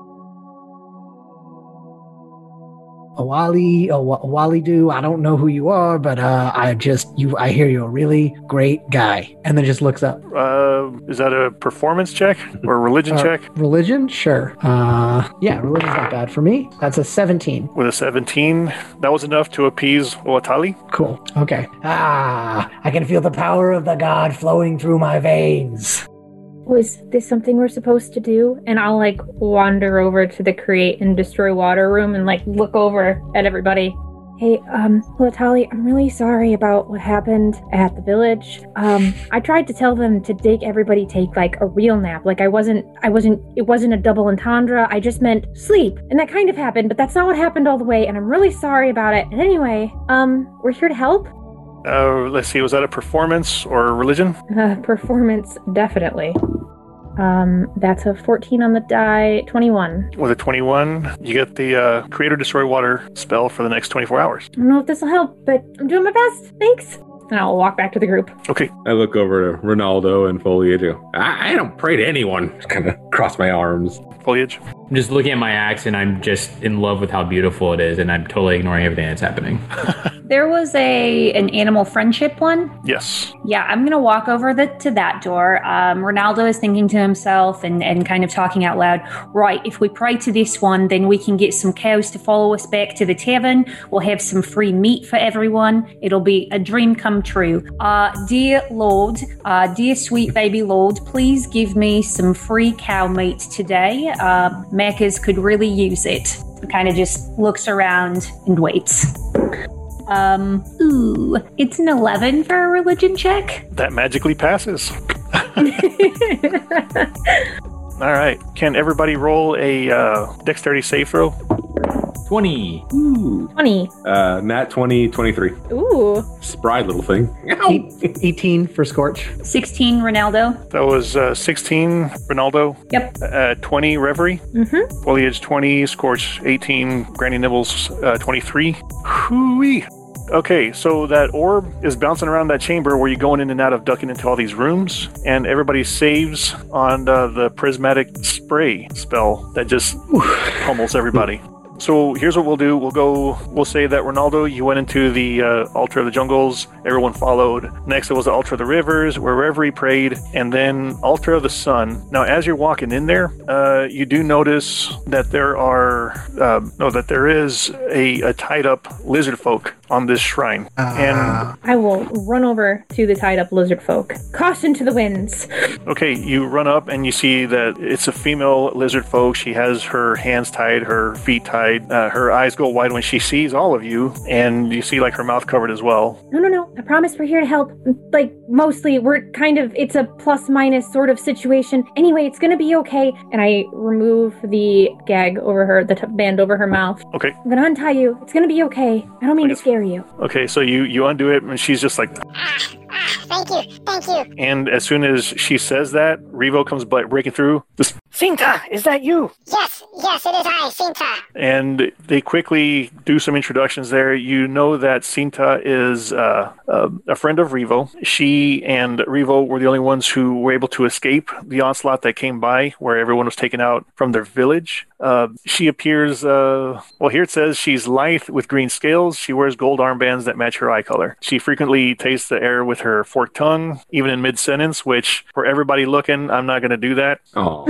Awalidu, I don't know who you are, but I hear you're a really great guy. And then just looks up. Is that a performance check or a religion check? Religion? Sure. Yeah, religion's not bad for me. That's a 17. With a 17, that was enough to appease Oatali. Cool. Okay. I can feel the power of the god flowing through my veins. Was this something we're supposed to do? And I'll, like, wander over to the Create and Destroy Water room and, like, look over at everybody. Hey, Oatali, I'm really sorry about what happened at the village. I tried to tell them to everybody take, like, a real nap. Like, it wasn't a double entendre. I just meant sleep. And that kind of happened, but that's not what happened all the way, and I'm really sorry about it. And anyway, we're here to help. Let's see, was that a performance or a religion? Performance, definitely. That's a 14 on the die, 21. With a 21, you get the Create or Destroy Water spell for the next 24 hours. I don't know if this will help, but I'm doing my best. Thanks. And I'll walk back to the group. Okay. I look over to Ronaldo and Foliage. I don't pray to anyone. Just kind of cross my arms. Foliage. I'm just looking at my axe and I'm just in love with how beautiful it is, and I'm totally ignoring everything that's happening. There was an animal friendship one. Yes. Yeah, I'm going to walk over to that door. Ronaldo is thinking to himself and kind of talking out loud. Right, if we pray to this one, then we can get some cows to follow us back to the tavern. We'll have some free meat for everyone. It'll be a dream come true. Dear Lord, dear sweet baby Lord, please give me some free cow meat today. Macca's could really use it. Kind of just looks around and waits. It's an 11 for a religion check. That magically passes. All right. Can everybody roll a dexterity save throw? 20. Ooh. 20. Nat 20, 23. Ooh. Spry little thing. 18 for Scorch. 16, Ronaldo. That was 16, Ronaldo. Yep. 20, Reverie. Mm-hmm. Foliage, 20. Scorch, 18. Granny Nibbles, 23. Hooey. Okay, so that orb is bouncing around that chamber where you're going in and out of ducking into all these rooms, and everybody saves on the prismatic spray spell that just pummels everybody. So here's what we'll do. We'll say that Ronaldo, you went into the Altar of the Jungles. Everyone followed. Next, it was the Altar of the Rivers, where Reverie prayed, and then Altar of the Sun. Now, as you're walking in there, you do notice that there is a tied up lizard folk on this shrine. And I will run over to the tied up lizard folk. Caution to the winds. Okay, you run up and you see that it's a female lizard folk. She has her hands tied, her feet tied. Her eyes go wide when she sees all of you, and you see like her mouth covered as well. No. I promise we're here to help. Like, mostly, it's a plus minus sort of situation. Anyway, it's gonna be okay. And I remove the gag over her, the band over her mouth. Okay. I'm gonna untie you. It's gonna be okay. I don't mean to scare you. Okay, so you undo it, and she's just like, thank you. And as soon as she says that, Revo comes breaking through. Cinta, is that you? Yes, it is I, Cinta. And they quickly do some introductions there. You know that Cinta is a friend of Revo. She and Revo were the only ones who were able to escape the onslaught that came by, where everyone was taken out from their village. She appears, here it says she's lithe with green scales. She wears gold armbands that match her eye color. She frequently tastes the air with her forked tongue, even in mid-sentence, which for everybody looking, I'm not going to do that. Oh.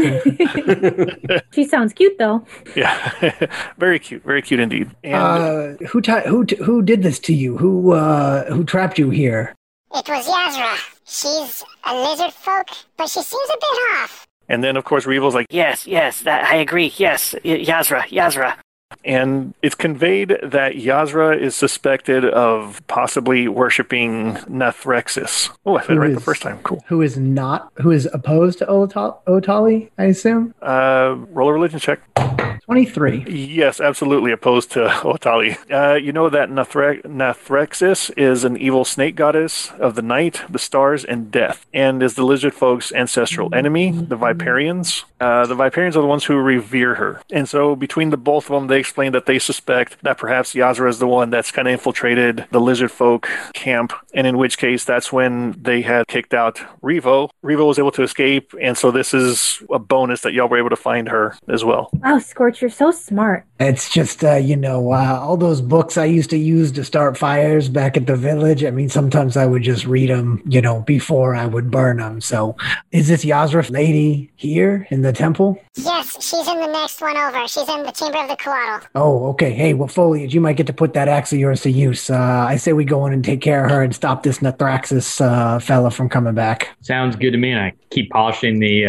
She sounds cute, though. Yeah, very cute indeed. And Who did this to you? Who trapped you here? It was Yazra. She's a lizard folk, but she seems a bit off. And then, of course, Revo's like, Yes, that I agree. Yes, Yazra. And it's conveyed that Yazra is suspected of possibly worshipping Nathrexis. Oh, I said it right the first time. Cool. Who is opposed to Otali, I assume? Roll a religion check. 23. Yes, absolutely opposed to Otali. You know that Nathrexis is an evil snake goddess of the night, the stars, and death, and is the lizard folk's ancestral enemy, the Viperians. The Viperians are the ones who revere her. And so between the both of them, they explain that they suspect that perhaps Yazra is the one that's kind of infiltrated the lizard folk camp, and in which case that's when they had kicked out Revo. Revo was able to escape, and so this is a bonus that y'all were able to find her as well. Wow, Scorch, you're so smart. It's just, all those books I used to use to start fires back at the village. I mean, sometimes I would just read them, before I would burn them. So is this Yazra lady here in the temple? Yes, she's in the next one over. She's in the Chamber of the Coatl. Oh, okay. Hey, well, Foliage, you might get to put that axe of yours to use. I say we go in and take care of her and stop this Nathraxis fella from coming back. Sounds good to me, and I keep polishing the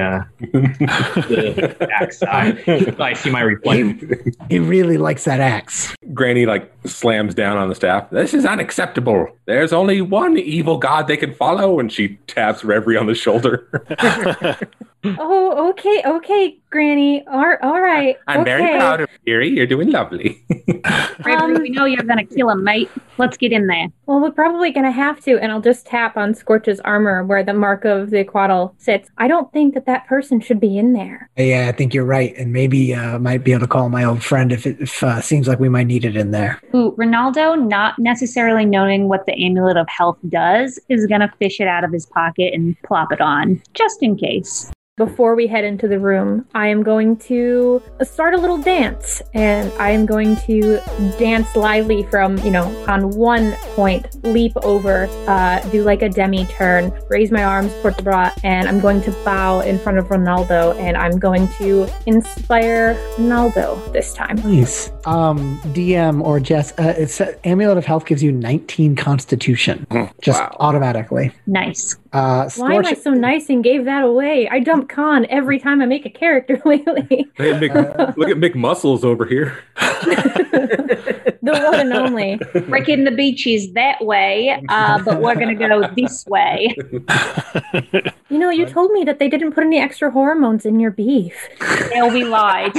axe. I see my replay. He really likes that axe. Granny slams down on the staff. This is unacceptable. There's only one evil god they can follow, and she taps Reverie on the shoulder. Oh, okay, Granny. All right. I'm very proud of you, Eerie. You're doing lovely. Reverend, we know you're going to kill him, mate. Let's get in there. Well, we're probably going to have to, and I'll just tap on Scorch's armor where the mark of the Quaddle sits. I don't think that person should be in there. Yeah, I think you're right, and maybe might be able to call my old friend if it seems like we might need it in there. Ooh, Ronaldo, not necessarily knowing what the Amulet of Health does, is going to fish it out of his pocket and plop it on, just in case. Before we head into the room, I am going to start a little dance, and I am going to dance lively from, on one point, leap over, do like a demi-turn, raise my arms, port de bras, and I'm going to bow in front of Ronaldo, and I'm going to inspire Ronaldo this time. Nice. DM or Jess, it's Amulet of Health gives you 19 Constitution, just automatically. Nice. Why am I so nice and gave that away? I dump con every time I make a character lately. Hey, look at Mick Muscles over here. The one and only. Breaking the beach is that way, but we're going to go this way. You told me that they didn't put any extra hormones in your beef. Hell, we lied.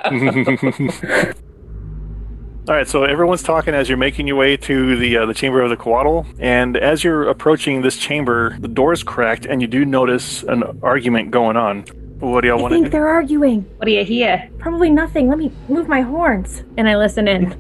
All right, so everyone's talking as you're making your way to the chamber of the Quaddle, and as you're approaching this chamber, the door's cracked, and you do notice an argument going on. What do y'all want to do? I think they're arguing. What do you hear? Probably nothing. Let me move my horns. And I listen in.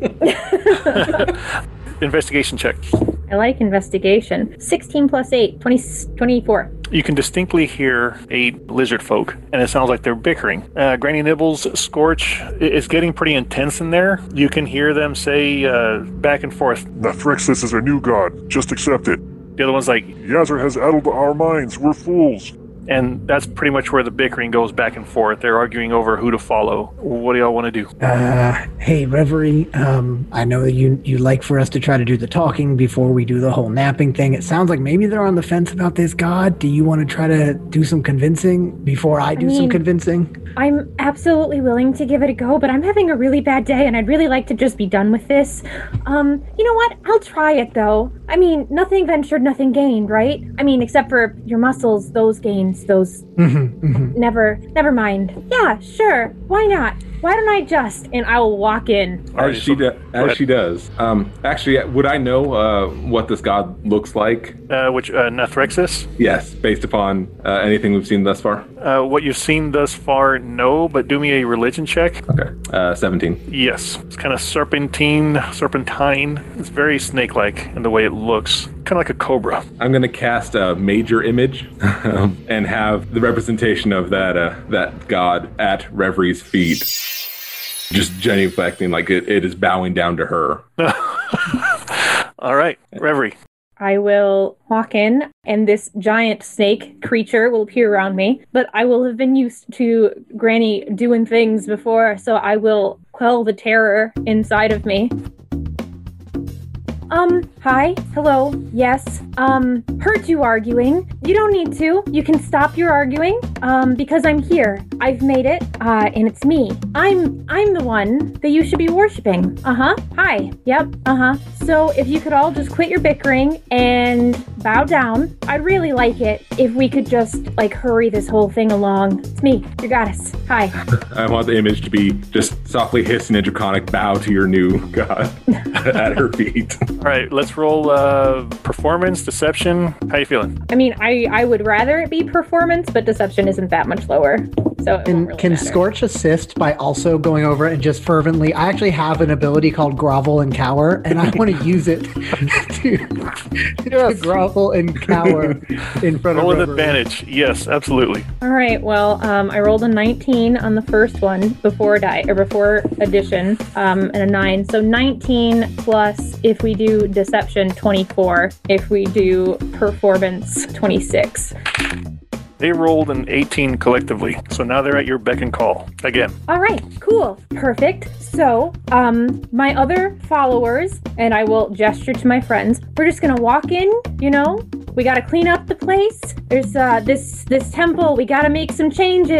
Investigation check. I like investigation. 16 plus 8, 24. You can distinctly hear 8 lizard folk, and it sounds like they're bickering. Granny Nibbles, Scorch, it's getting pretty intense in there. You can hear them say back and forth. Nathrexis is a new god. Just accept it. The other one's like, Yazzer has addled our minds. We're fools. And that's pretty much where the bickering goes back and forth. They're arguing over who to follow. What do y'all want to do? Hey, Reverie, I know that you like for us to try to do the talking before we do the whole napping thing. It sounds like maybe they're on the fence about this god. Do you want to try to do some convincing before I do some convincing? I'm absolutely willing to give it a go, but I'm having a really bad day, and I'd really like to just be done with this. You know what? I'll try it, though. I mean, nothing ventured, nothing gained, right? I mean, except for your muscles, those gains. Those never mind. Yeah, sure. Why not? Why don't I just? And I will walk in. As she does. Actually, would I know what this god looks like? Which Nathrexis? Yes, based upon anything we've seen thus far. What you've seen thus far, no. But do me a religion check. Okay, 17. Yes, it's kind of serpentine. It's very snake-like in the way it looks. Kind of like a cobra. I'm going to cast a major image and have the representation of that god at Reverie's feet. Just genuflecting like it is bowing down to her. All right, Reverie. I will walk in, and this giant snake creature will appear around me, but I will have been used to Granny doing things before, so I will quell the terror inside of me. Hi, hello, yes, heard you arguing. You don't need to. You can stop your arguing, because I'm here. I've made it, and it's me. I'm the one that you should be worshiping. Hi, yep, So if you could all just quit your bickering and bow down, I'd really like it if we could just, hurry this whole thing along. It's me, your goddess. Hi. I want the image to be just softly hissing a draconic bow to your new god at her feet. All right, let's roll performance, deception. How you feeling? I mean, I would rather it be performance, but deception isn't that much lower. So can Scorch assist by also going over and just fervently? I actually have an ability called Grovel and Cower, and I want to use it to grovel and cower in front of Roll with advantage. Yes, absolutely. All right. Well, I rolled a 19 on the first one before addition, and a 9. So 19 plus, if we do deception, 24. If we do performance, 26. They rolled an 18 collectively, so now they're at your beck and call again. All right, cool, perfect. So, my other followers, and I will gesture to my friends, we're just gonna walk in, we gotta clean up the place. There's this temple, we gotta make some changes,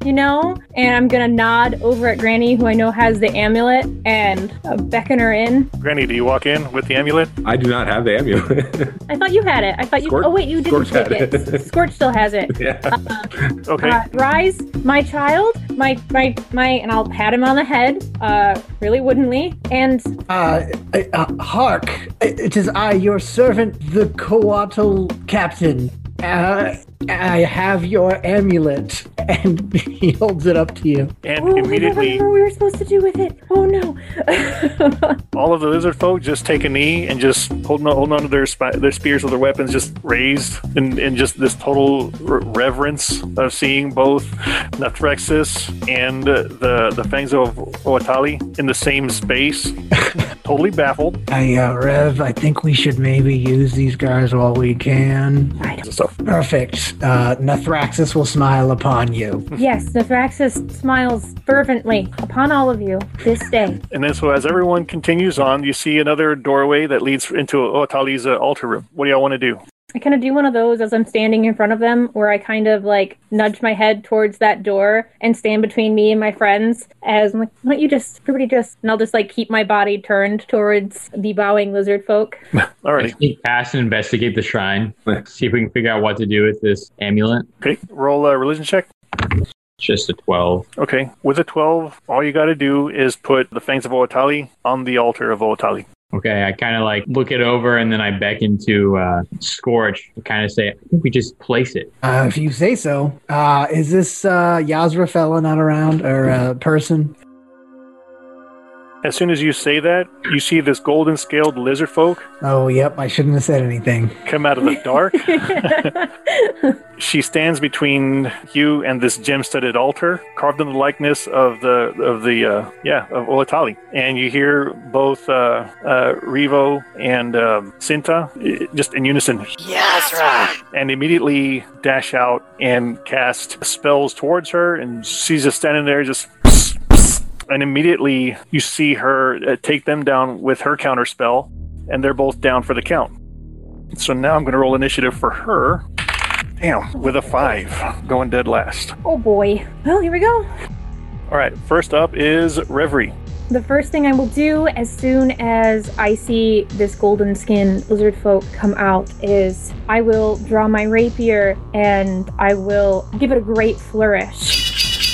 you know? And I'm gonna nod over at Granny, who I know has the amulet, and beckon her in. Granny, do you walk in with the amulet? I do not have the amulet. I thought you had it. I thought you. Scorch- Oh wait, you didn't Scorch take had it. Scorch still has it. Yeah. Okay. Rise, my child, my, and I'll pat him on the head, really woodenly, and Hark! It is I, your servant, the Coatl captain. I have your amulet, and he holds it up to you. And I immediately, don't know what we were supposed to do with it. Oh no! all of the lizard folk just take a knee and just holding on to their spears or their weapons just raised in just this total reverence of seeing both Nathrexis and the Fangs of Oatali in the same space. Totally baffled. Rev, I think we should maybe use these guys while we can. Perfect. Nathraxis will smile upon you. Yes, Nathraxis smiles fervently upon all of you this day. And then, so as everyone continues on, you see another doorway that leads into Oatali's altar room. What do y'all want to do? I kind of do one of those as I'm standing in front of them, where I kind of like nudge my head towards that door and stand between me and my friends as I'm like, why don't you just, everybody just, and I'll just like keep my body turned towards the bowing lizard folk. Alrighty. Sneak past and investigate the shrine. See if we can figure out what to do with this amulet. Okay, roll a religion check. Just a 12. Okay, with a 12, all you got to do is put the Fangs of Oatali on the altar of Oatali. Okay, I kind of like look it over and then I beckon to Scorch to kind of say, I think we just place it. If you say so. Is this Yazra fella not around, or a person? As soon as you say that, you see this golden scaled lizard folk. Oh, yep, I shouldn't have said anything. Come out of the dark. She stands between you and this gem-studded altar, carved in the likeness of Oatali. And you hear both Revo and Cinta just in unison. Yazra! And immediately dash out and cast spells towards her, and she's just standing there, just. And immediately you see her take them down with her counter spell, and they're both down for the count. So now I'm going to roll initiative for her. Damn, with a 5, going dead last. Oh boy. Well, here we go. All right, first up is Reverie. The first thing I will do as soon as I see this golden skin lizard folk come out is I will draw my rapier and I will give it a great flourish.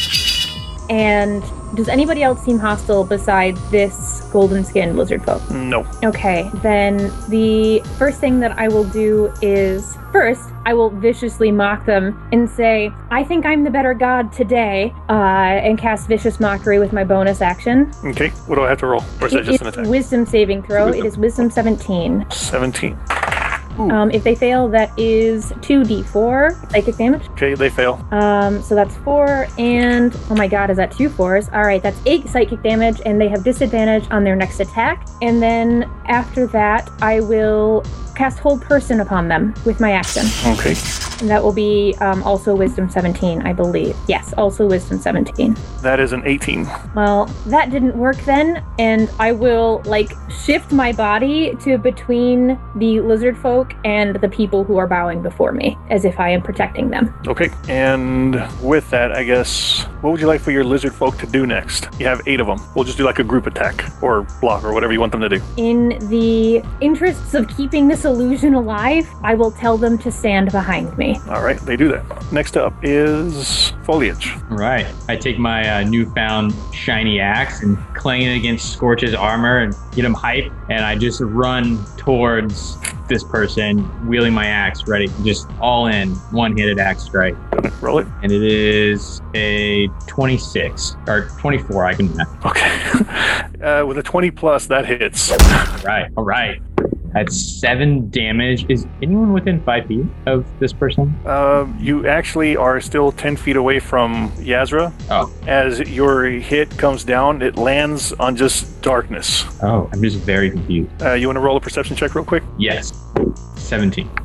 And does anybody else seem hostile besides this golden skinned lizard folk? No. Okay, then the first thing that I will do is, first, I will viciously mock them and say, I think I'm the better god today, and cast Vicious Mockery with my bonus action. Okay, what do I have to roll? Or is that just an attack? Wisdom saving throw. It is Wisdom 17. 17. If they fail, that is 2d4 psychic damage. Okay, they fail. So that's 4, and oh my god, is that 2 4s? Alright, that's 8 psychic damage, and they have disadvantage on their next attack. And then after that, I will cast Hold Person upon them with my action. Okay. And that will be also Wisdom 17, I believe. Yes, also Wisdom 17. That is an 18. Well, that didn't work then, and I will, shift my body to between the lizard folk and the people who are bowing before me, as if I am protecting them. Okay, and with that, I guess, what would you like for your lizard folk to do next? You have 8 of them. We'll just do a group attack, or block, or whatever you want them to do. In the interests of keeping this illusion alive, I will tell them to stand behind me. All right, they do that. Next up is Foliage. All right. I take my newfound shiny axe and clang it against Scorch's armor and get him hype, and I just run towards this person, wielding my axe, ready, just all in, one-handed axe strike. Roll it. And it is a 26, or 24, I can math. Okay. With a 20 plus, that hits. All right. That's 7 damage. Is anyone within 5 feet of this person? You actually are still 10 feet away from Yazra. Oh. As your hit comes down, it lands on just darkness. Oh, I'm just very confused. You want to roll a perception check real quick? Yes. 17.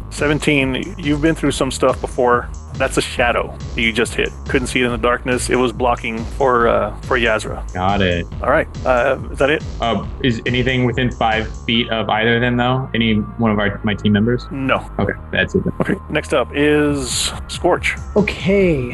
17. You've been through some stuff before. That's a shadow that you just hit. Couldn't see it in the darkness. It was blocking for Yazra. Got it. All right. Is that it? Is anything within 5 feet of either of them, though? Any one of my team members? No. Okay, that's it then. Okay. Next up is Scorch. Okay.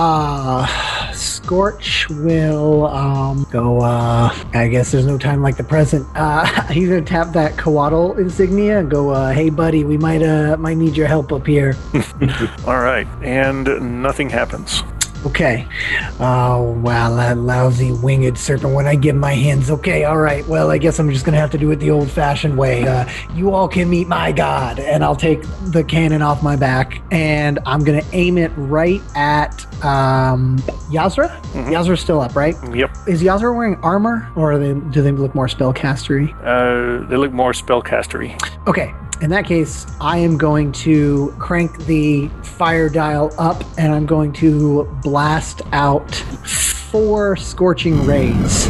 Scorch will go. I guess there's no time like the present. He's gonna tap that Coatl insignia and go. Hey, buddy, we might need your help up here. All right. And nothing happens. Okay. Oh, wow, that lousy winged serpent when I get my hands. Okay, all right. Well, I guess I'm just going to have to do it the old-fashioned way. You all can meet my god. And I'll take the cannon off my back, and I'm going to aim it right at Yazra. Mm-hmm. Yazra's still up, right? Yep. Is Yazra wearing armor, or do they look more spellcastery? They look more spellcastery. Okay. In that case, I am going to crank the fire dial up, and I'm going to blast out 4 scorching rays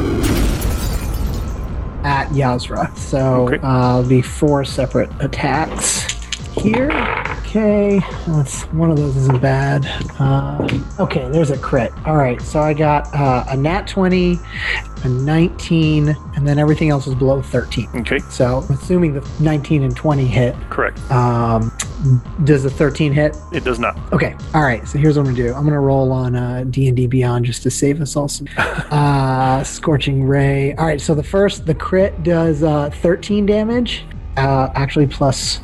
at Yazra. So it'll be 4 separate attacks here. Okay, one of those isn't bad. Okay, there's a crit. All right, so I got a nat 20, a 19, and then everything else is below 13. Okay. So assuming the 19 and 20 hit. Correct. Does the 13 hit? It does not. Okay. All right. So here's what I'm going to do. I'm going to roll on D&D Beyond just to save us all some. Scorching Ray. All right. So the crit does 13 damage. Actually plus,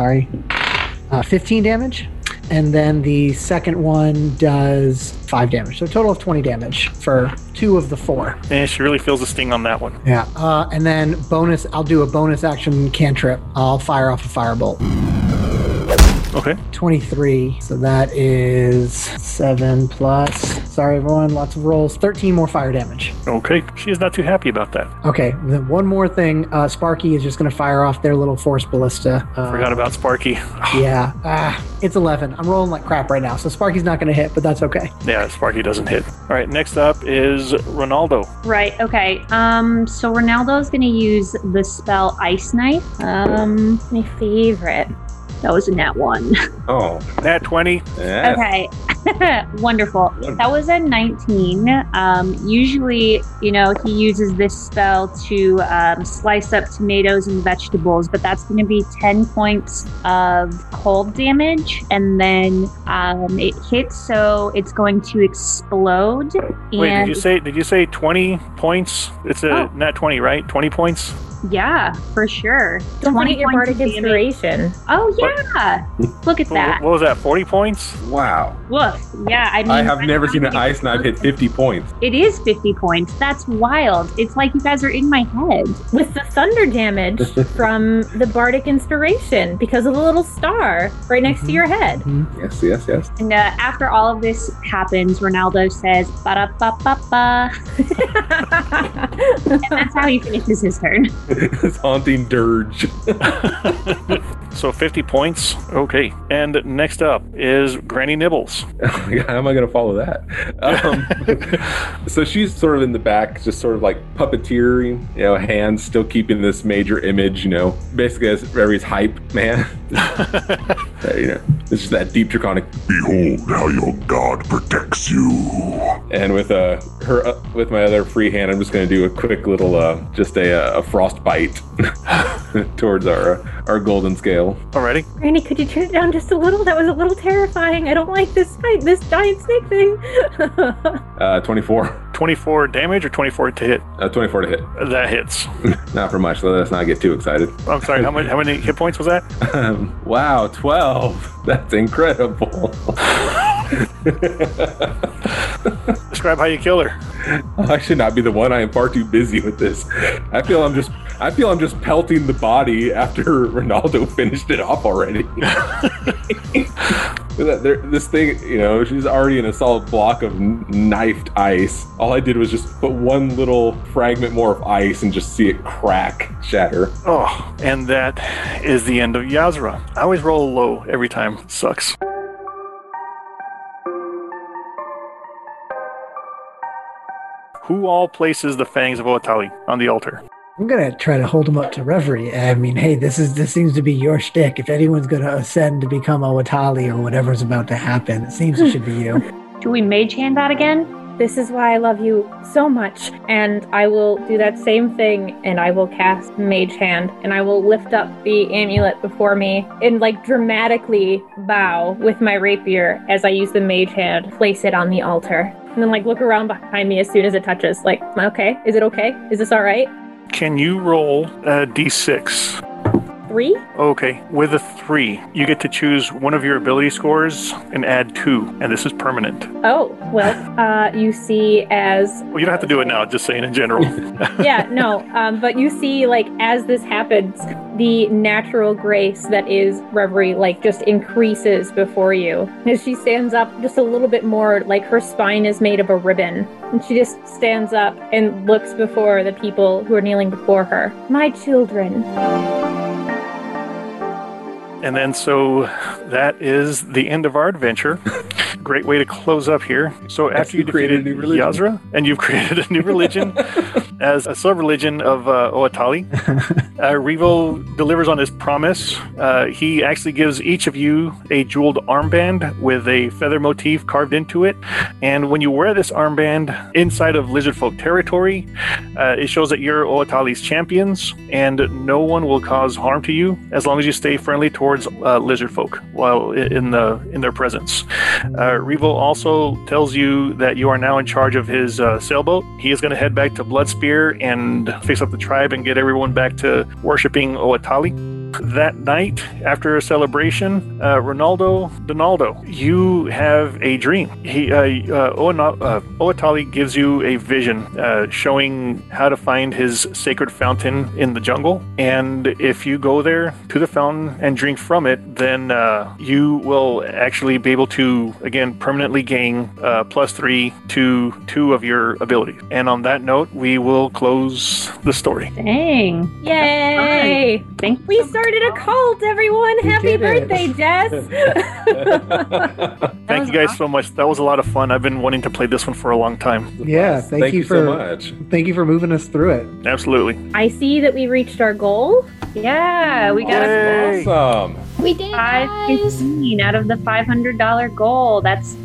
15 damage. And then the second one does 5 damage. So a total of 20 damage for 2 of the 4. And she really feels the sting on that one. Yeah. And then I'll do a bonus action cantrip. I'll fire off a firebolt. Okay. 23. So that is 7 plus. Sorry, everyone. Lots of rolls. 13 more fire damage. Okay. She is not too happy about that. Okay. Then one more thing. Sparky is just going to fire off their little force ballista. Forgot about Sparky. Yeah. It's 11. I'm rolling like crap right now. So Sparky's not going to hit, but that's okay. Yeah, Sparky doesn't hit. All right. Next up is Ronaldo. Right. Okay. So Ronaldo's going to use the spell Ice Knife. My favorite. That was a nat 1. Oh. Nat 20. Yeah. Okay. Wonderful. That was a 19. Usually, he uses this spell to slice up tomatoes and vegetables, but that's going to be 10 points of cold damage. And then it hits, so it's going to explode. Wait, did you say 20 points? It's a nat 20, right? 20 points? Yeah, for sure. Don't forget your bardic inspiration. Oh, yeah. Look at that. What was that, 40 points? Wow. Woof. Yeah, I have never seen an ice knife hit 50 points. It is 50 points. That's wild. It's like you guys are in my head. With the thunder damage from the bardic inspiration because of the little star right next to your head. Mm-hmm. Yes. And after all of this happens, Ronaldo says, ba-da-ba-ba-ba. And that's how he finishes his turn. This haunting dirge. So 50 points. Okay. And next up is Granny Nibbles. How am I going to follow that? So she's sort of in the back, just sort of like puppeteering, hands still keeping this major image, basically as everybody's hype man. This is that deep draconic. Behold how your god protects you. And with with my other free hand, I'm just going to do a quick little, just a frostbite towards our golden scale. Alrighty. Granny, could you turn it down just a little? That was a little terrifying. I don't like this giant snake thing. 24. 24 damage or 24 to hit? 24 to hit. That hits. Not for much, so let's not get too excited. I'm sorry, how many hit points was that? Wow, 12. That's incredible. Describe how you kill her. I should not be the one. I am far too busy with this. I feel I'm just pelting the body after Ronaldo finished it off already. This thing, she's already in a solid block of knifed ice. All I did was just put one little fragment more of ice and just see it crack, shatter. Oh, and that is the end of Yazra. I always roll low every time. It sucks. Who all places the fangs of Oatali on the altar? I'm gonna try to hold him up to Reverie. I mean, hey, this seems to be your shtick. If anyone's gonna ascend to become Owatali or whatever's about to happen, it seems it should be you. Do we mage hand that again? This is why I love you so much. And I will do that same thing, and I will cast Mage Hand, and I will lift up the amulet before me and like dramatically bow with my rapier as I use the Mage Hand, place it on the altar, and then like look around behind me as soon as it touches. Like, okay? Is it okay? Is this all right? Can you roll a d6? 3? Okay, with a 3, you get to choose one of your ability scores and add 2, and this is permanent. Oh, well, you see as... Well, you don't have to do it now, just saying in general. Yeah, no, but you see, like, as this happens, the natural grace that is Reverie, like, just increases before you. As she stands up just a little bit more, like her spine is made of a ribbon. And she just stands up and looks before the people who are kneeling before her. My children. And then so that is the end of our adventure. Great way to close up here. So after you defeated Yazra, and you've created a new religion as a sub-religion of Owatali, Revo delivers on his promise. He actually gives each of you a jeweled armband with a feather motif carved into it. And when you wear this armband inside of Lizard Folk territory, it shows that you're Owatali's champions, and no one will cause harm to you as long as you stay friendly towards Lizard Folk while in their presence. Revo also tells you that you are now in charge of his sailboat. He is going to head back to Bloodspear and face up the tribe and get everyone back to worshiping Owatali. That night, after a celebration, Donaldo, you have a dream. Owatali gives you a vision showing how to find his sacred fountain in the jungle. And if you go there to the fountain and drink from it, then you will actually be able to, again, permanently gain +3 to 2 of your abilities. And on that note, we will close the story. Dang. Yay! Thank you. We started a cult, everyone! Happy birthday, Jess! Thank you guys so much. That was a lot of fun. I've been wanting to play this one for a long time. Yeah, thank you so much. Thank you for moving us through it. Absolutely. I see that we reached our goal. Yeah, we got Yay. Awesome. We did it, guys. 515 out of the $500 goal. That's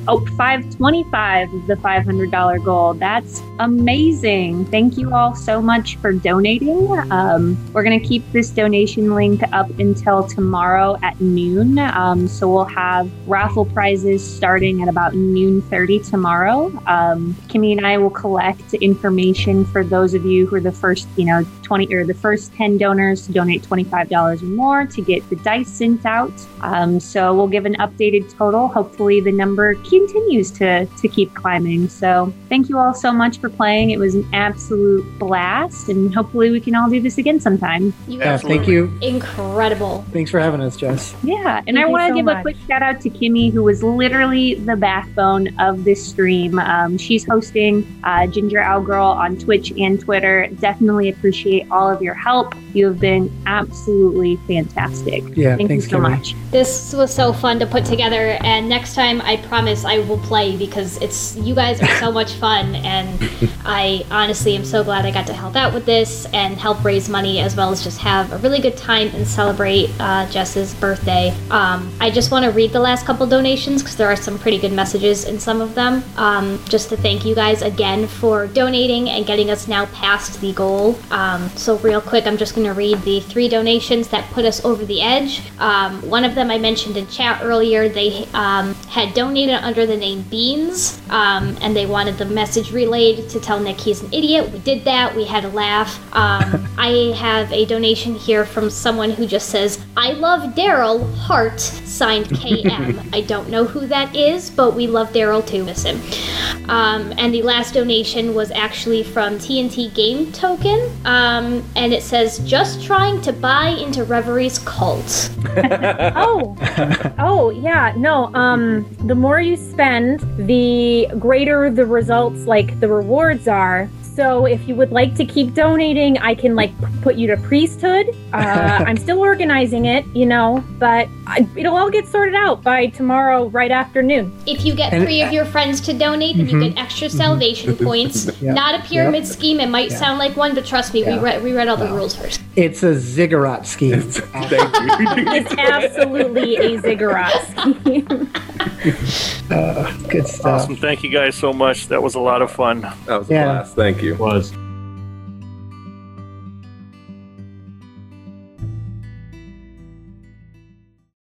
525 of the $500 goal. That's amazing. Thank you all so much for donating. We're going to keep this donation link up until tomorrow at noon. So we'll have raffle prizes starting at about noon 30 tomorrow. Kimmy and I will collect information for those of you who are the first, 20 or the first 10 donors to donate $25 or more to get the dice sent out. So we'll give an updated total. Hopefully the number continues to keep climbing. So thank you all so much for playing. It was an absolute blast, and hopefully we can all do this again sometime. Thank you. Incredible. Thanks for having us, Jess. Yeah, and I want to give a quick shout out to Kimmy, who was literally the backbone of this stream. She's hosting Ginger Owl Girl on Twitch and Twitter. Definitely appreciate all of your help. You have been absolutely fantastic. Yeah, thank you so Kimmy. much. This was so fun to put together, and next time I promise I will play because you guys are so much fun, and I honestly am so glad I got to help out with this and help raise money as well as just have a really good time and celebrate Jess's birthday. I just want to read the last couple donations because there are some pretty good messages in some of them. Just to thank you guys again for donating and getting us now past the goal. So real quick, I'm just going to read the 3 donations that put us over the edge. One of them I mentioned in chat earlier. They had donated under the name Beans, and they wanted the message relayed to tell Nick he's an idiot. We did that. We had a laugh. I have a donation here from someone who just says, I love Daryl, heart, signed KM. I don't know who that is, but we love Daryl too. Miss him. And the last donation was actually from TNT Game Token, and it says, just trying to buy into Reverie's cult. Oh, yeah, no, the more you spend, the greater the results, like the rewards are. So if you would like to keep donating, I can like put you to priesthood. I'm still organizing it, but it'll all get sorted out by tomorrow, right afternoon. If you get 3 of your friends to donate, then you get extra salvation points. Yep. Not a pyramid scheme. It might sound like one, but trust me, we read all the rules first. It's a ziggurat scheme. Thank you. It's absolutely a ziggurat scheme. Good stuff. Awesome. Thank you guys so much. That was a lot of fun. That was a blast. Thank you. Was.